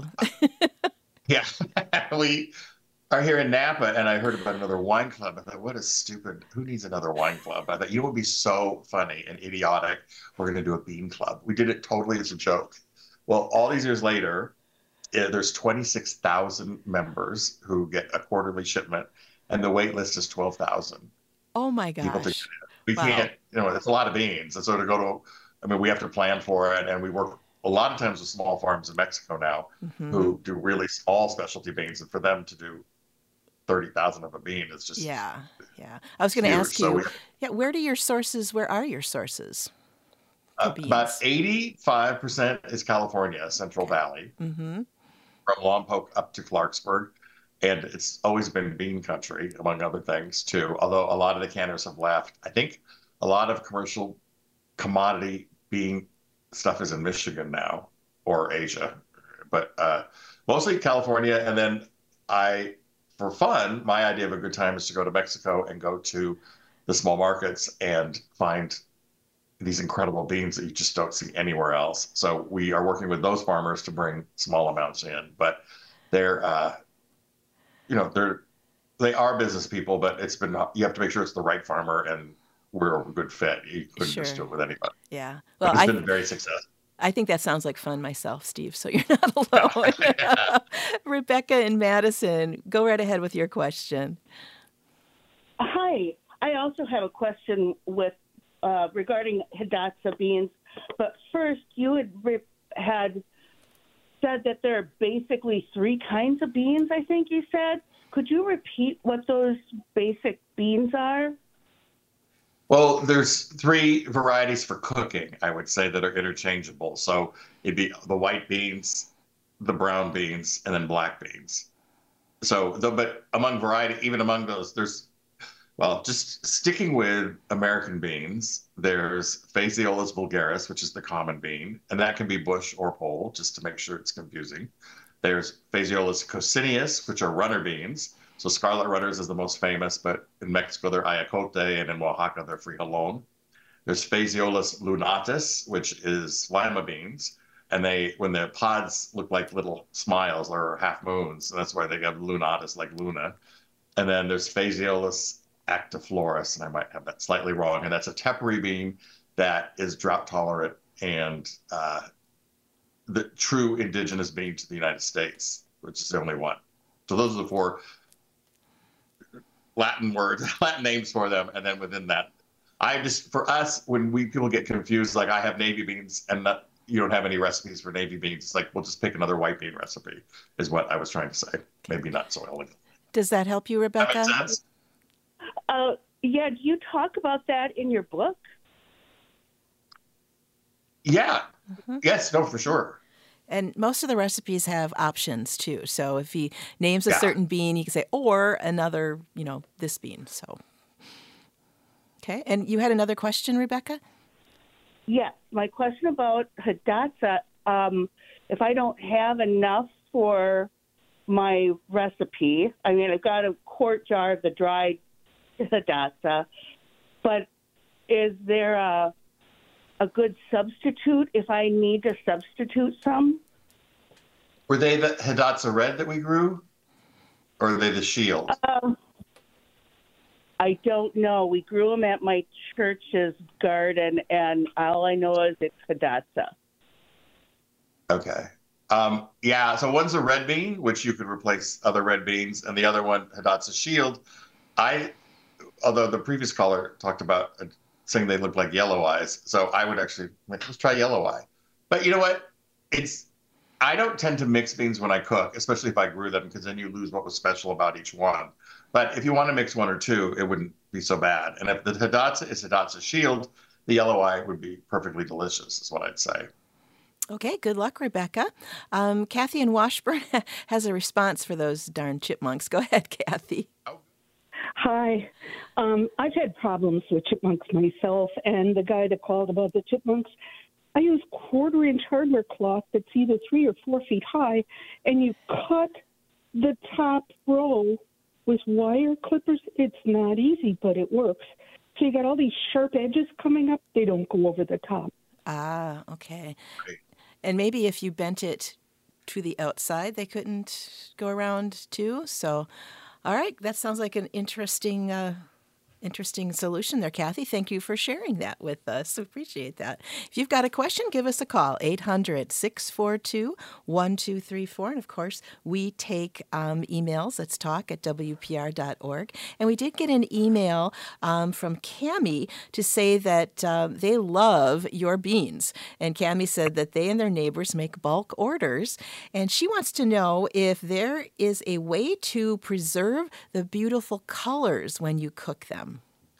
Yeah, we are here in Napa, and I heard about another wine club. I thought, what a stupid, who needs another wine club? I thought, you know what would be so funny and idiotic? We're going to do a bean club. We did it totally as a joke. Well, all these years later, there's twenty-six thousand members who get a quarterly shipment, and the wait list is twelve thousand. Oh, my gosh. We wow. can't, you know, it's a lot of beans. And so to go to, I mean, we have to plan for it, and we work a lot of times with small farms in Mexico now mm-hmm. who do really small specialty beans, and for them to do thirty thousand of a bean is just yeah yeah I was going to ask you so we, yeah where do your sources where are your sources uh, about eighty-five percent is California, Central okay. Valley, mm-hmm. from Lompoc up to Clarksburg, and it's always been bean country among other things too, although a lot of the canners have left. I think a lot of commercial commodity bean stuff is in Michigan now or Asia, but uh, mostly California. And then I, for fun, my idea of a good time is to go to Mexico and go to the small markets and find these incredible beans that you just don't see anywhere else. So we are working with those farmers to bring small amounts in, but they're, uh, you know, they're, they are business people, but it's been, you have to make sure it's the right farmer, and we're a good fit. You couldn't sure. just do it with anybody. Yeah. Well, but it's been I, very successful. I think that sounds like fun myself, Steve, so you're not alone. Yeah. Rebecca and Madison, go right ahead with your question. Hi. I also have a question with uh, regarding Hidatsa beans, but first you had re- had said that there are basically three kinds of beans, I think you said. could you repeat what those basic beans are? Well, there's three varieties for cooking, I would say, that are interchangeable. So it'd be the white beans, the brown beans, and then black beans. So, the, but among variety, even among those, there's, well, just sticking with American beans, there's Phaseolus vulgaris, which is the common bean, and that can be bush or pole, just to make sure it's confusing. There's Phaseolus coccineus, which are runner beans. So scarlet runners is the most famous, but in Mexico they're ayacote, and in Oaxaca they're frijolón. There's Phaseolus lunatus, which is lima beans, and they, when the pods look like little smiles or half moons, and that's why they have lunatus, like Luna. And then there's Phaseolus actiflorus, and I might have that slightly wrong, and that's a tepary bean that is drought tolerant and uh, the true indigenous bean to the United States, which is the only one. So those are the four Latin words, Latin names for them, and then within that, I just, for us, when we people get confused, like I have navy beans and not, you don't have any recipes for navy beans, it's like, we'll just pick another white bean recipe, is what I was trying to say. Maybe not so elegant. Does that help you, Rebecca? That makes sense? Uh, yeah, do you talk about that in your book? Yeah. Mm-hmm. Yes, no, for sure. And most of the recipes have options too. So if he names a Yeah. certain bean, you can say, or another, you know, this bean. So, okay. And you had another question, Rebecca? Yeah, my question about hidatsa, um, if I don't have enough for my recipe, I mean, I've got a quart jar of the dried hidatsa, but is there a a good substitute if I need to substitute some? Were they the hidatsa red that we grew? Or are they the shield? Um, I don't know. We grew them at my church's garden, and all I know is it's hidatsa. Okay. Um, yeah, so one's a red bean, which you could replace other red beans, and the other one, hidatsa shield. I, although the previous caller talked about uh, saying they look like yellow eyes, so I would actually, let's try yellow eye. But you know what? It's, I don't tend to mix beans when I cook, especially if I grew them, because then you lose what was special about each one. But if you want to mix one or two, it wouldn't be so bad. And if the hidatsa is hidatsa shield, the yellow eye would be perfectly delicious, is what I'd say. Okay, good luck, Rebecca. Um, Kathy in Washburn has a response for those darn chipmunks. Go ahead, Kathy. Hi. Um, I've had problems with chipmunks myself, and the guy that called about the chipmunks, I use quarter-inch hardware cloth that's either three or four feet high, and you cut the top row with wire clippers. It's not easy, but it works. So you got all these sharp edges coming up. They don't go over the top. Ah, okay. And maybe if you bent it to the outside, they couldn't go around too. So, all right, that sounds like an interesting, uh, interesting solution there, Kathy. Thank you for sharing that with us. Appreciate that. If you've got a question, give us a call, eight hundred, six four two, one two three four. And, of course, we take um, emails. Let's talk at W P R dot org. And we did get an email um, from Cammie to say that uh, they love your beans. And Cammie said that they and their neighbors make bulk orders. And she wants to know if there is a way to preserve the beautiful colors when you cook them.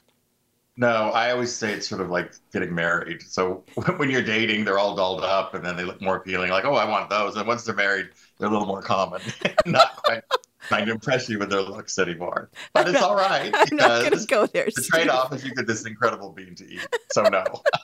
No, I always say it's sort of like getting married. So when you're dating, they're all dolled up and then they look more appealing, like, oh, I want those. And once they're married, they're a little more common. Not quite trying to impress you with their looks anymore. But I'm it's not, all right. I'm not going to go there, The Steve. trade-off is you get this incredible bean to eat. So no.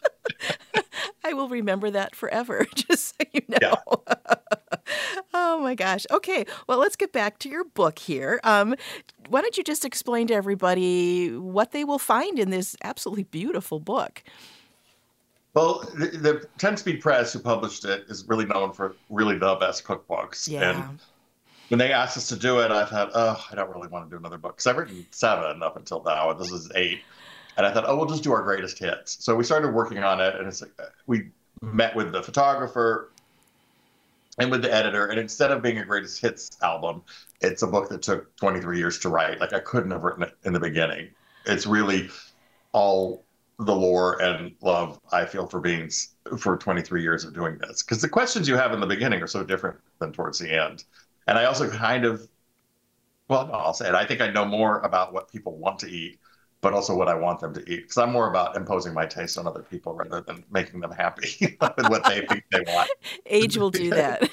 I will remember that forever, just so you know. Yeah. Oh, my gosh. Okay, well, let's get back to your book here. Um, why don't you just explain to everybody what they will find in this absolutely beautiful book? Well, the, the ten-Speed Press, who published it, is really known for really the best cookbooks. Yeah. And when they asked us to do it, I thought, oh, I don't really want to do another book. Because I've written seven up until now, and this is eight. And I thought, oh, we'll just do our greatest hits. So we started working on it, and it's like, we met with the photographer and with the editor. And instead of being a greatest hits album, it's a book that took twenty-three years to write. Like, I couldn't have written it in the beginning. It's really all the lore and love I feel for beans for twenty-three years of doing this. Because the questions you have in the beginning are so different than towards the end. And I also kind of Well, no, I'll say it. I think I know more about what people want to eat, but also what I want them to eat. Because I'm more about imposing my taste on other people rather than making them happy with what they think they want. Age will do that.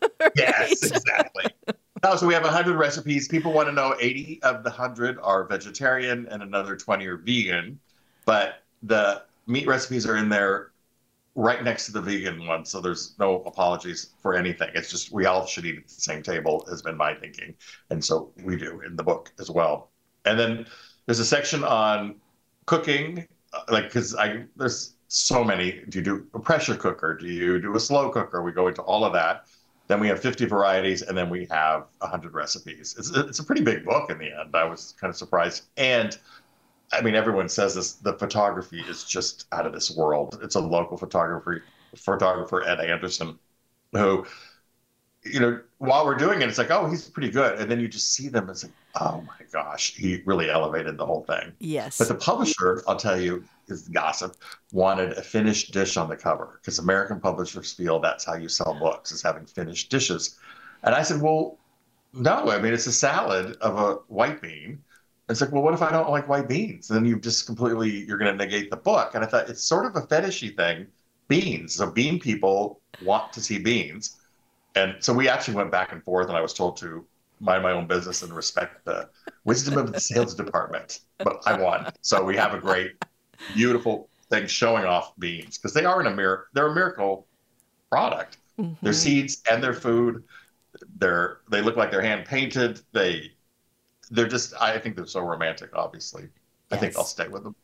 Yes, exactly. No, so we have one hundred recipes. People want to know eighty of the one hundred are vegetarian and another twenty are vegan. But the meat recipes are in there right next to the vegan one. So there's no apologies for anything. It's just we all should eat at the same table, has been my thinking. And so we do in the book as well. And then there's a section on cooking, like, because I there's so many. Do you do a pressure cooker? Do you do a slow cooker? We go into all of that. Then we have fifty varieties, and then we have one hundred recipes. It's, it's a pretty big book in the end. I was kind of surprised. And I mean, everyone says this, the photography is just out of this world. It's a local photographer, photographer, Ed Anderson, who, you know, while we're doing it, it's like, oh, he's pretty good. And then you just see them, it's like, oh my gosh, he really elevated the whole thing. Yes. But the publisher, I'll tell you, is gossip, wanted a finished dish on the cover because American publishers feel that's how you sell books, is having finished dishes. And I said, well, no, I mean, it's a salad of a white bean. It's like, well, what if I don't like white beans? And then you just completely, you're going to negate the book. And I thought it's sort of a fetishy thing, beans. So bean people want to see beans. And so we actually went back and forth, and I was told to mind my own business and respect the wisdom of the sales department. But I won. So we have a great, beautiful thing showing off beans because they are in a mir- they're a miracle product. Mm-hmm. They're seeds and they're food. They're they look like they're hand painted. They they're just I think they're so romantic. Obviously, yes. I think I'll stay with them.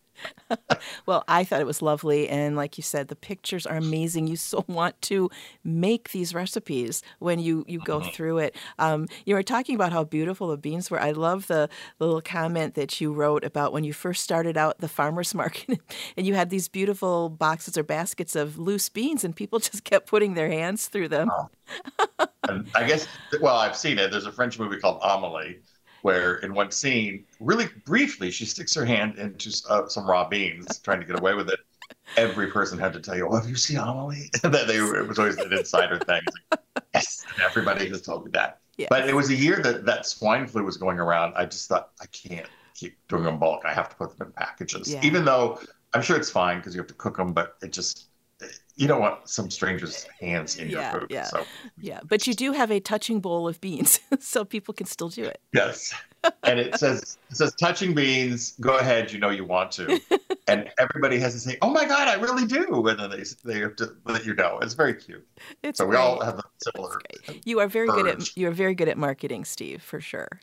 Well, I thought it was lovely. And like you said, the pictures are amazing. You so want to make these recipes when you, you go uh-huh. through it. Um, you were talking about how beautiful the beans were. I love the, the little comment that you wrote about when you first started out the farmer's market and you had these beautiful boxes or baskets of loose beans and people just kept putting their hands through them. Oh. And I guess, well, I've seen it. There's a French movie called Amélie, where in one scene, really briefly, she sticks her hand into uh, some raw beans, trying to get away with it. Every person had to tell you, "Oh, have you seen Amélie?" that they were, it was always an insider thing. Like, yes, and everybody has told me that. Yes. But it was a year that that swine flu was going around. I just thought, I can't keep doing them bulk. I have to put them in packages, yeah. even though I'm sure it's fine because you have to cook them, but it just. You don't want some stranger's hands in yeah, your food. Yeah, so. yeah. But you do have a touching bowl of beans, so people can still do it. Yes. And it says, it says touching beans, go ahead, you know you want to. And everybody has to say, oh my God, I really do. And then they they have to let you know. It's very cute. It's so we great. all have a similar You are very urge. good at you are very good at marketing, Steve, for sure.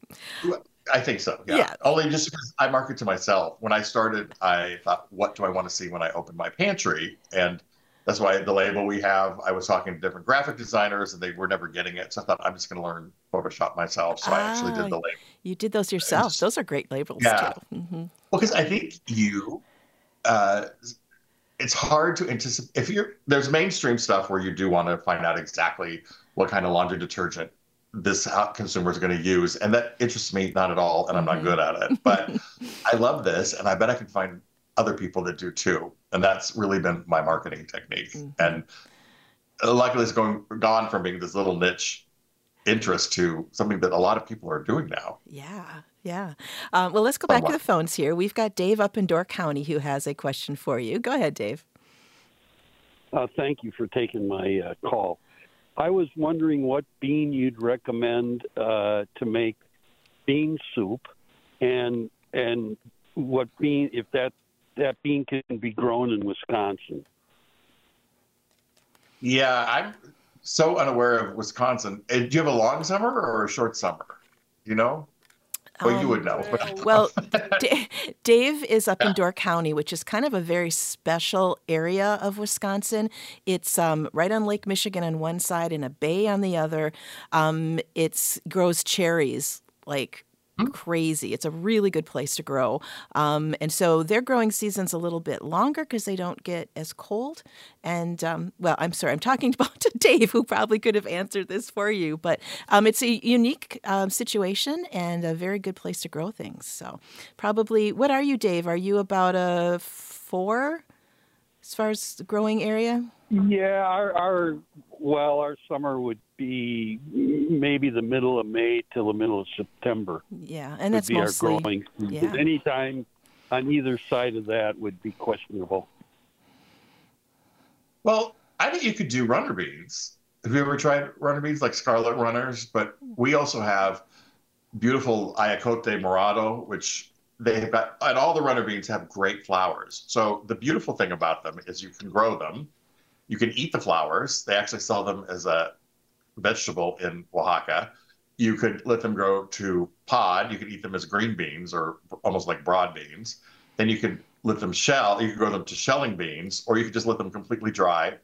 So I think so, yeah. yeah. Only just because I market to myself. When I started, I thought, what do I want to see when I open my pantry? And that's why the label we have, I was talking to different graphic designers and they were never getting it. So I thought I'm just going to learn Photoshop myself. So ah, I actually did the label. You did those yourself. Just, those are great labels yeah. too. Mm-hmm. Well, because I think you, uh, it's hard to anticipate. If you're, there's mainstream stuff where you do want to find out exactly what kind of laundry detergent this consumer is going to use. And that interests me not at all. And I'm not good at it. But I love this. And I bet I can find other people that do too. And that's really been my marketing technique. Mm-hmm. And luckily it's going gone from being this little niche interest to something that a lot of people are doing now. Yeah, yeah. Um, well, let's go back oh, wow. to the phones here. We've got Dave up in Door County who has a question for you. Go ahead, Dave. Uh, thank you for taking my uh, call. I was wondering what bean you'd recommend uh, to make bean soup and and what bean, if that that bean can be grown in Wisconsin. Yeah, I'm so unaware of Wisconsin. Do you have a long summer or a short summer? You know? Well, um, you would know. Well, D- Dave is up in Door County, which is kind of a very special area of Wisconsin. It's um, right on Lake Michigan on one side and a bay on the other. Um, it grows cherries like crazy. It's a really good place to grow. Um, and so their growing season's a little bit longer because they don't get as cold. And, um, well, I'm sorry, I'm talking about Dave, who probably could have answered this for you. But um, it's a unique um, situation and a very good place to grow things. So probably, what are you, Dave? Are you about a four as far as the growing area? Yeah, our, our well, our summer would be be maybe the middle of May till the middle of September. Yeah, and that's would be mostly our growing season. yeah. Any time on either side of that would be questionable. Well, I think you could do runner beans. Have you ever tried runner beans, like scarlet runners? But we also have beautiful Ayacote Morado, which they've got, and all the runner beans have great flowers. So the beautiful thing about them is you can grow them. You can eat the flowers. They actually sell them as a vegetable in Oaxaca. You could let them grow to pod. You could eat them as green beans or almost like broad beans. Then you could let them shell. You could grow them to shelling beans, or you could just let them completely dry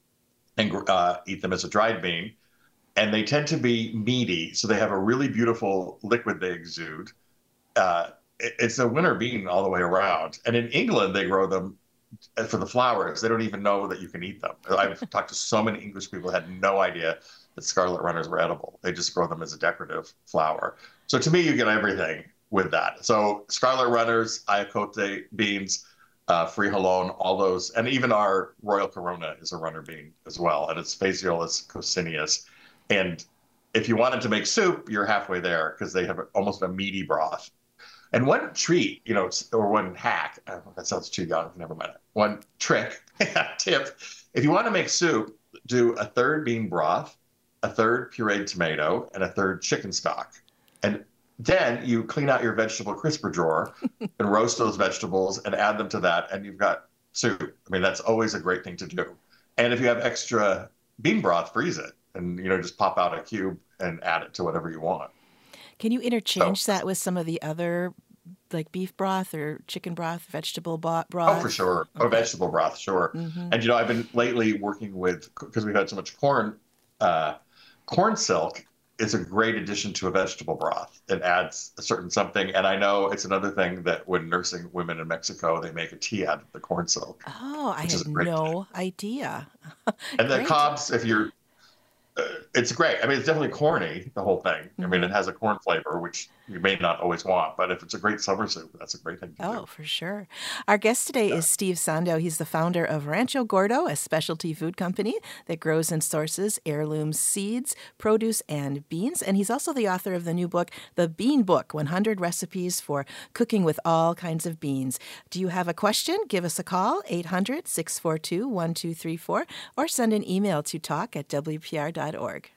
and uh, eat them as a dried bean. And they tend to be meaty, so they have a really beautiful liquid they exude. Uh, it, it's a winter bean all the way around. And in England, they grow them for the flowers. They don't even know that you can eat them. I've talked to so many English people who had no idea that scarlet runners were edible. They just grow them as a decorative flower. So to me, you get everything with that. So scarlet runners, Ayacote beans, uh, frijolon, all those, and even our Royal Corona is a runner bean as well, and it's Phaseolus coccineus. And if you wanted to make soup, you're halfway there because they have almost a meaty broth. And one treat, you know, or one hack, oh, that sounds too young, never mind. One trick, tip, if you want to make soup, do a third bean broth, a third pureed tomato, and a third chicken stock. And then you clean out your vegetable crisper drawer and roast those vegetables and add them to that, and you've got soup. I mean, that's always a great thing to do. And if you have extra bean broth, freeze it and, you know, just pop out a cube and add it to whatever you want. Can you interchange so, that with some of the other, like beef broth or chicken broth, vegetable broth? Oh, for sure. Okay. Or vegetable broth, sure. Mm-hmm. And, you know, I've been lately working with, because we've had so much corn, uh, corn silk is a great addition to a vegetable broth. It adds a certain something. And I know it's another thing that when nursing women in Mexico, they make a tea out of the corn silk. Oh, I had no thing. idea. And the cobs, if you're, uh, it's great. I mean, it's definitely corny, the whole thing. Mm-hmm. I mean, it has a corn flavor, which you may not always want, but if it's a great summer soup, that's a great thing to oh, do. Oh, for sure. Our guest today yeah. is Steve Sando. He's the founder of Rancho Gordo, a specialty food company that grows and sources heirloom seeds, produce, and beans. And he's also the author of the new book, The Bean Book, one hundred Recipes for Cooking with All Kinds of Beans. Do you have a question? Give us a call, eight hundred, six four two, one two three four, or send an email to talk at w p r dot org.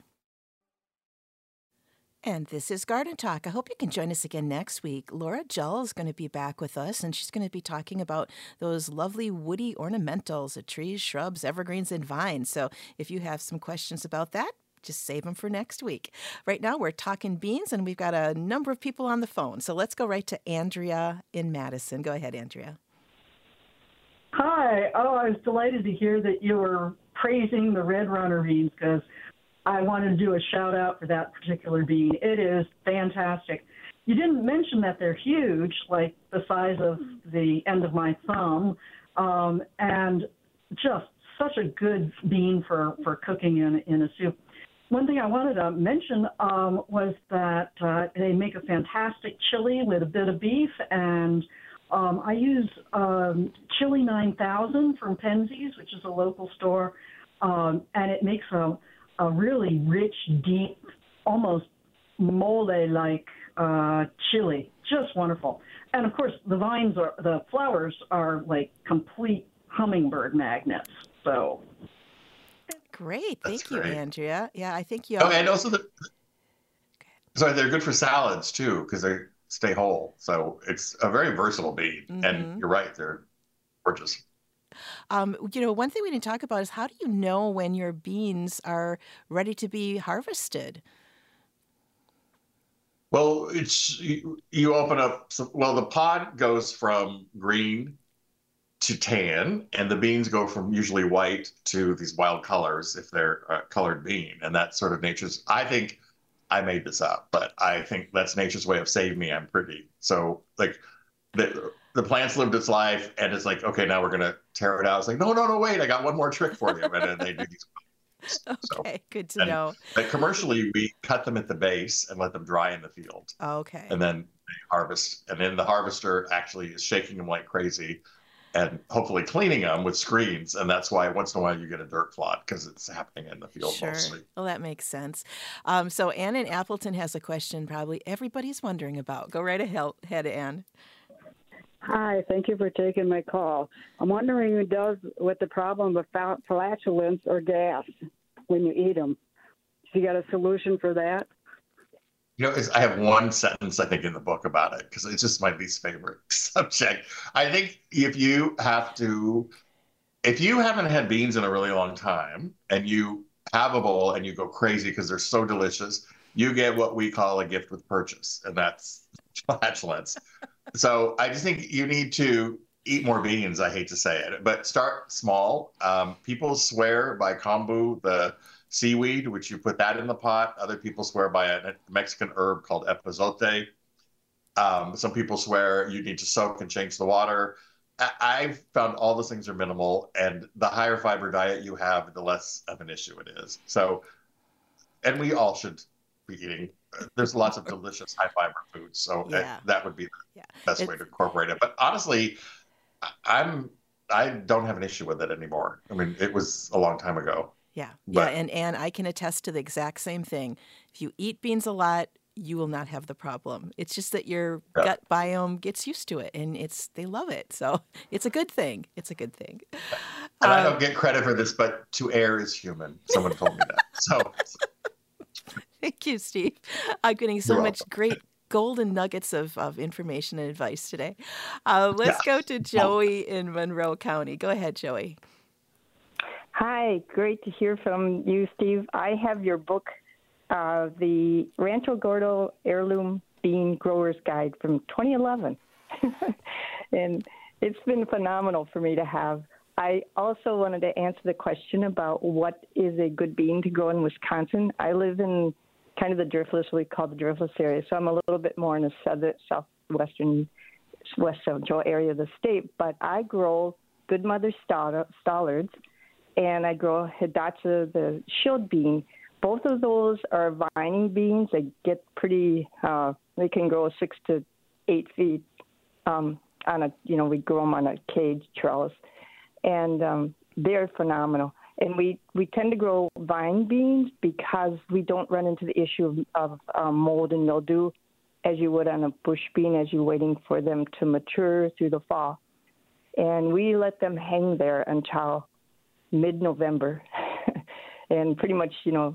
And this is Garden Talk. I hope you can join us again next week. Laura Jull is going to be back with us, and she's going to be talking about those lovely woody ornamentals of trees, shrubs, evergreens, and vines. So if you have some questions about that, just save them for next week. Right now, we're talking beans, and we've got a number of people on the phone. So let's go right to Andrea in Madison. Go ahead, Andrea. Hi. Oh, I was delighted to hear that you were praising the red runner beans because I wanted to do a shout out for that particular bean. It is fantastic. You didn't mention that they're huge, like the size of the end of my thumb, um, and just such a good bean for, for cooking in, in a soup. One thing I wanted to mention um, was that uh, they make a fantastic chili with a bit of beef, and um, I use um, Chili nine thousand from Penzeys, which is a local store, um, and it makes a a really rich, deep, almost mole-like uh, chili. Just wonderful. And of course, the vines are, the flowers are like complete hummingbird magnets. So great. That's Thank you, great. Andrea. Yeah, I think you. Oh, and also the. Sorry, they're good for salads too because they stay whole. So it's a very versatile bean. Mm-hmm. And you're right, they're gorgeous. Um, you know, one thing we didn't talk about is how do you know when your beans are ready to be harvested? Well, it's you, you open up. Some, well, the pod goes from green to tan, and the beans go from usually white to these wild colors if they're a colored bean, and that's sort of nature's. I think I made this up, but I think that's nature's way of saying me I'm pretty. So, like the. The plant's lived its life, and it's like, okay, now we're going to tear it out. It's like, no, no, no, wait, I got one more trick for you. And then they do these. Okay, so, good to and, know. But commercially, we cut them at the base and let them dry in the field. Okay. And then they harvest. And then the harvester actually is shaking them like crazy and hopefully cleaning them with screens. And that's why once in a while you get a dirt clod, because it's happening in the field Sure. mostly. Well, that makes sense. Um, so Ann in Appleton has a question probably everybody's wondering about. Go right ahead, Ann. Hi, thank you for taking my call. I'm wondering who does with the problem of fal- flatulence or gas when you eat them. Have you got a solution for that? You know, it's, I have one sentence, I think, in the book about it, because it's just my least favorite subject. I think if you have to, if you haven't had beans in a really long time and you have a bowl and you go crazy because they're so delicious, you get what we call a gift with purchase, and that's flatulence. So I just think you need to eat more beans. I hate to say it, but start small. Um, people swear by kombu, the seaweed, which you put that in the pot. Other people swear by a Mexican herb called epazote. Um, some people swear you need to soak and change the water. I- I've found all those things are minimal, and the higher fiber diet you have, the less of an issue it is. So, and we all should be eating. There's lots of delicious high fiber foods, so Yeah. it, that would be the Yeah. best It's- way to incorporate it. But honestly, I- I'm I don't have an issue with it anymore. I mean, it was a long time ago. Yeah. But- yeah. And, and I can attest to the exact same thing. If you eat beans a lot, you will not have the problem. It's just that your Yeah. gut biome gets used to it, and it's they love it. So it's a good thing. It's a good thing. And I Um, don't get credit for this, but to err is human. Someone told me that. So Thank you, Steve. I'm getting so You're much great golden nuggets of, of information and advice today. Uh, let's Yeah. go to Joey in Monroe County. Go ahead, Joey. Hi, great to hear from you, Steve. I have your book, uh, the Rancho Gordo Heirloom Bean Grower's Guide from twenty eleven. And it's been phenomenal for me to have. I also wanted to answer the question about what is a good bean to grow in Wisconsin. I live in kind of the driftless, we call the driftless area, so I'm a little bit more in the southern, southwestern, west central area of the state. But I grow Good Mother Stollards, and I grow Hidatsa, the shield bean. Both of those are vining beans. They get pretty, uh, they can grow six to eight feet um, on a, you know, we grow them on a cage trellis. And um, they're phenomenal. And we, we tend to grow vine beans because we don't run into the issue of, of um, mold and mildew as you would on a bush bean as you're waiting for them to mature through the fall. And we let them hang there until mid-November. And pretty much, you know,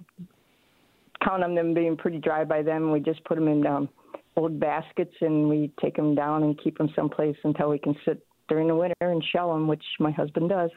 count on them being pretty dry by then. We just put them in um, old baskets and we take them down and keep them someplace until we can sit during the winter and shell them, which my husband does.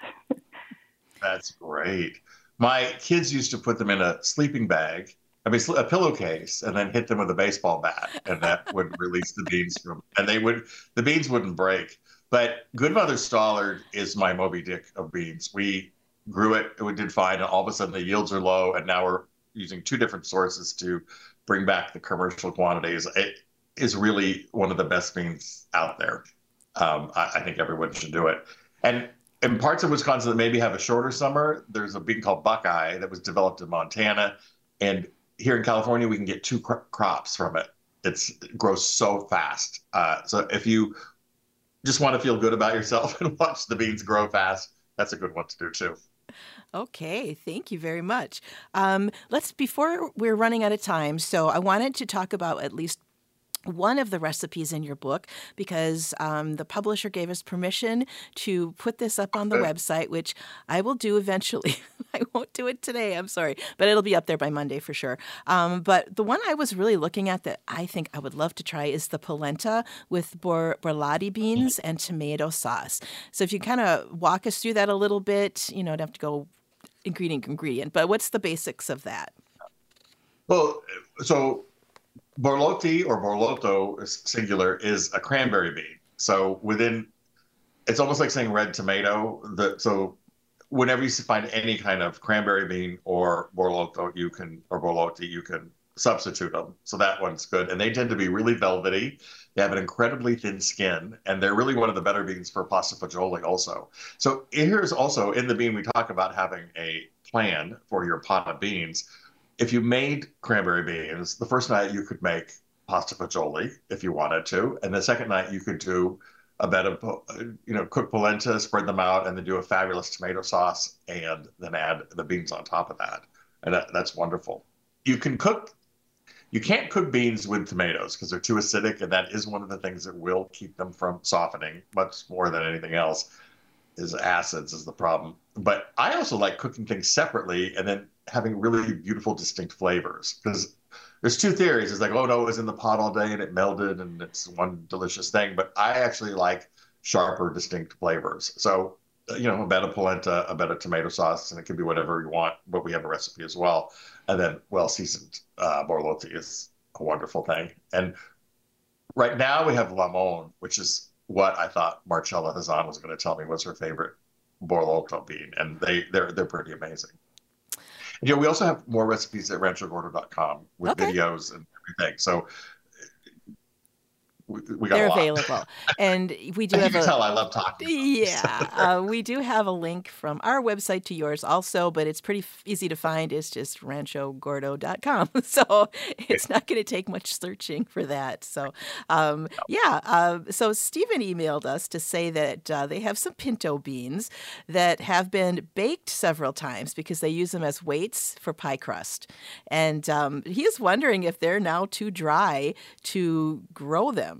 that's great. My kids used to put them in a sleeping bag, I mean, a pillowcase, and then hit them with a baseball bat, and that would release the beans from, and they would, the beans wouldn't break. But Good Mother Stollard is my Moby Dick of beans. We grew it, it did fine, and all of a sudden the yields are low, and now we're using two different sources to bring back the commercial quantities. It is really one of the best beans out there. Um, I, I think everyone should do it. And in parts of Wisconsin that maybe have a shorter summer, there's a bean called Buckeye that was developed in Montana. And here in California, we can get two cr- crops from it. It's, it grows so fast. Uh, so if you just want to feel good about yourself and watch the beans grow fast, that's a good one to do too. Okay, thank you very much. Um, let's, before we're running out of time, so I wanted to talk about at least one of the recipes in your book because um, the publisher gave us permission to put this up on the website, which I will do eventually. I won't do it today, I'm sorry, but it'll be up there by Monday for sure. Um, but the one I was really looking at that I think I would love to try is the polenta with bor- borlotti beans and tomato sauce. So if you kind of walk us through that a little bit, you know, don't have to go ingredient ingredient, but what's the basics of that? Well, so borlotti or borlotto singular is a cranberry bean. So within, it's almost like saying red tomato. The, so whenever you find any kind of cranberry bean or borlotto, you can, or borlotti, you can substitute them. So that one's good. And they tend to be really velvety. They have an incredibly thin skin, and they're really one of the better beans for pasta fagioli also. So here's also in the bean, we talk about having a plan for your pot of beans. If you made cranberry beans, the first night you could make pasta fagioli if you wanted to. And the second night you could do a bed of, you know, cooked polenta, spread them out, and then do a fabulous tomato sauce, and then add the beans on top of that. And that, that's wonderful. You can cook, you can't cook beans with tomatoes because they're too acidic, and that is one of the things that will keep them from softening much more than anything else. Is acids is the problem. But I also like cooking things separately and then having really beautiful, distinct flavors. Because there's two theories. It's like, oh, no, it was in the pot all day and it melded and it's one delicious thing. But I actually like sharper, distinct flavors. So, you know, a bed of polenta, a bed of tomato sauce, and it can be whatever you want. But we have a recipe as well. And then well-seasoned uh, borlotti is a wonderful thing. And right now we have lamon, which is what I thought Marcella Hazan was going to tell me was her favorite borlotto bean, and they they're they're pretty amazing. And, you know, we also have more recipes at rancho gordo dot com with Okay. videos and everything. So we, we got They're a lot. available. And we do As you have can a tell, I love talking. Yeah, uh, we do have a link from our website to yours also, but it's pretty f- easy to find. It's just rancho gordo dot com. So it's not going to take much searching for that. So, um, yeah. Uh, so Stephen emailed us to say that uh, they have some pinto beans that have been baked several times because they use them as weights for pie crust. And um, he is wondering if they're now too dry to grow them.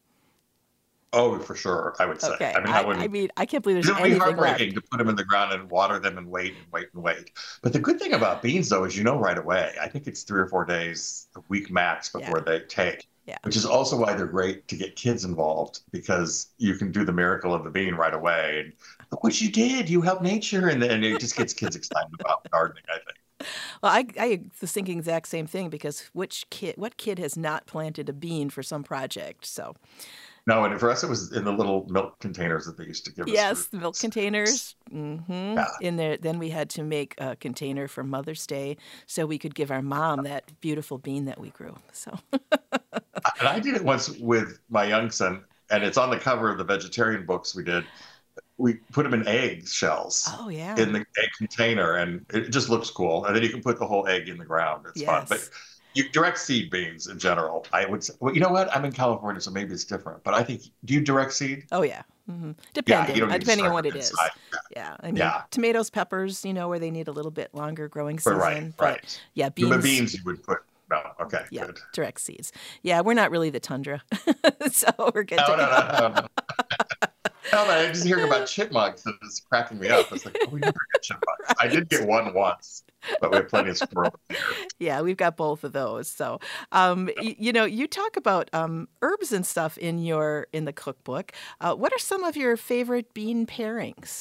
Oh, for sure, I would say. Okay. I mean, I, I, wouldn't. I mean, I can't believe It there's would be anything left. heartbreaking to put them in the ground and water them and wait and wait and wait. But the good thing about beans, though, is you know right away. I think it's three or four days, a week max before they take. Yeah. Which is also why they're great to get kids involved, because you can do the miracle of the bean right away. And look what you did. You helped nature. And then it just gets kids excited about gardening, I think. Well, I, I was thinking the exact same thing because which kid, what kid has not planted a bean for some project? So, No, and for us, it was in the little milk containers that they used to give us. yes, for- the milk containers. Mm-hmm. Yeah. In there, then we had to make a container for Mother's Day so we could give our mom that beautiful bean that we grew. So, And I did it once with my young son, and it's on the cover of the vegetarian books we did. We put them in egg shells oh yeah, in the egg container, and it just looks cool. And then you can put the whole egg in the ground. It's fun. Yes. But you direct seed beans in general, I would say. Well, you know what? I'm in California, so maybe it's different. But I think, do you direct seed? oh yeah. Mm-hmm. Depending, you don't uh, need to depending on start what them it is. inside. Yeah, I mean, Yeah. tomatoes, peppers, you know, where they need a little bit longer growing But season. right, but right. yeah, Beans. beans. beans you would put. No, okay, Yeah, good. direct seeds. Yeah, we're not really the tundra, so we're good. No, to no, go. no, no, no. No, no, I'm just hearing about chipmunks and it's cracking me up. It's like, oh, we never get chipmunks. I did get one once, but we have plenty of squirrels here. Yeah, we've got both of those. So, um, y- you know, you talk about um, herbs and stuff in your in the cookbook. Uh, what are some of your favorite bean pairings?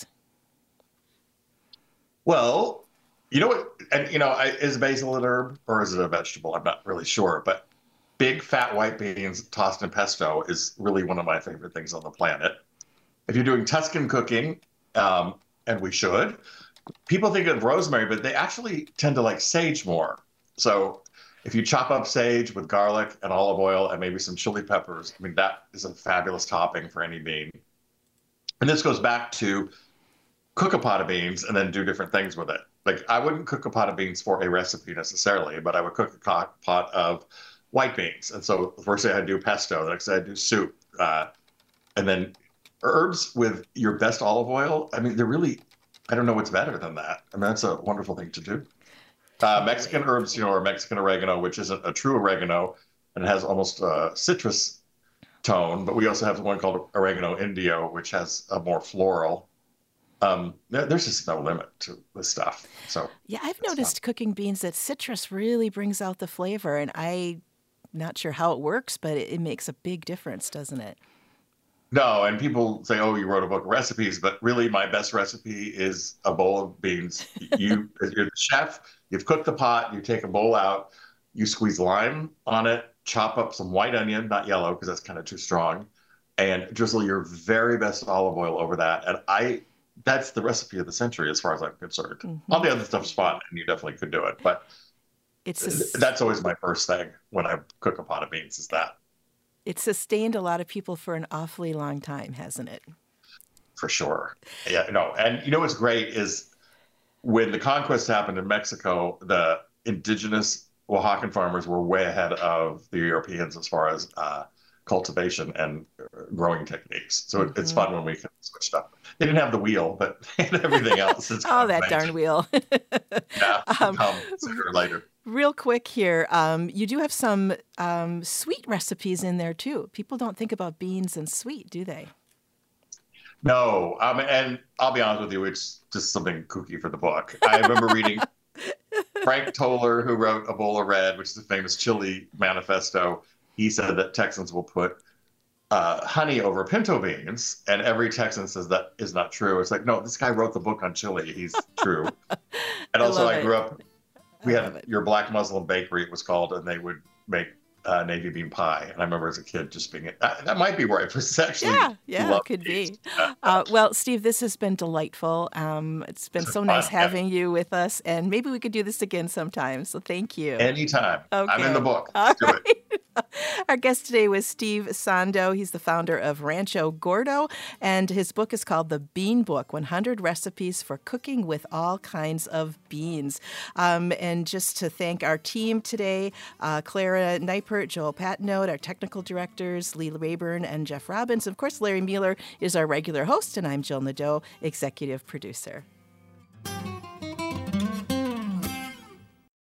Well, you know what? And you know, I, is basil an herb or is it a vegetable? I'm not really sure. But big fat white beans tossed in pesto is really one of my favorite things on the planet. If you're doing Tuscan cooking, um, and we should, people think of rosemary, but they actually tend to like sage more. So if you chop up sage with garlic and olive oil and maybe some chili peppers, I mean, that is a fabulous topping for any bean. And this goes back to cook a pot of beans and then do different things with it. Like I wouldn't cook a pot of beans for a recipe necessarily, but I would cook a co- pot of white beans. And so the first day I'd do pesto, the next day I'd do soup. Uh, and then herbs with your best olive oil. I mean, they're really, I don't know what's better than that. I mean, that's a wonderful thing to do. Uh, Mexican herbs, you know, or Mexican oregano, which isn't a true oregano and it has almost a citrus tone, but we also have one called oregano Indio, which has a more floral. Um, there, there's just no limit to this stuff. So Yeah, I've noticed cooking beans that citrus really brings out the flavor, and I'm not sure how it works, but it, it makes a big difference, doesn't it? no, and people say, "Oh, you wrote a book of recipes," but really, my best recipe is a bowl of beans. You, as you're the chef, you've cooked the pot. You take a bowl out. You squeeze lime on it. Chop up some white onion, not yellow, because that's kind of too strong, and drizzle your very best olive oil over that. And I, that's the recipe of the century, as far as I'm concerned. Mm-hmm. All the other stuff's fun, and you definitely could do it, but It's a, that's always my first thing when I cook a pot of beans. Is that. it's sustained a lot of people for an awfully long time, hasn't it? For sure. Yeah, no. And you know what's great is when the conquest happened in Mexico, the indigenous Oaxacan farmers were way ahead of the Europeans as far as uh, cultivation and growing techniques. So it, it's fun when we can switch up. They didn't have the wheel, but everything else is oh, that darn wheel. yeah, um, come sooner or later. Real quick here, um, you do have some um, sweet recipes in there too. People don't think about beans and sweet, do they? No, um, and I'll be honest with you, it's just something kooky for the book. I remember reading Frank Toller, who wrote A Bowl of Red, which is the famous chili manifesto. He said that Texans will put uh, honey over pinto beans, and every Texan says that is not true. It's like, no, this guy wrote the book on chili. He's true. And also, I, I grew up, we had Your Black Muslim Bakery, it was called, and they would make uh, navy bean pie. And I remember as a kid just being, that, that might be where I was actually. Yeah, yeah, it could be. Uh, well, Steve, this has been delightful. Um, it's been so nice having you with us, and maybe we could do this again sometime. So thank you. Anytime. Okay. I'm in the book. All Let's do right. it. Our guest today was Steve Sando. He's the founder of Rancho Gordo, and his book is called The Bean Book, one hundred Recipes for Cooking with All Kinds of Beans. Um, and just to thank our team today, uh, Clara Neipert, Joel Patnode, our technical directors, Lee Rayburn and Jeff Robbins. Of course, Larry Mueller is our regular host, and I'm Jill Nadeau, executive producer.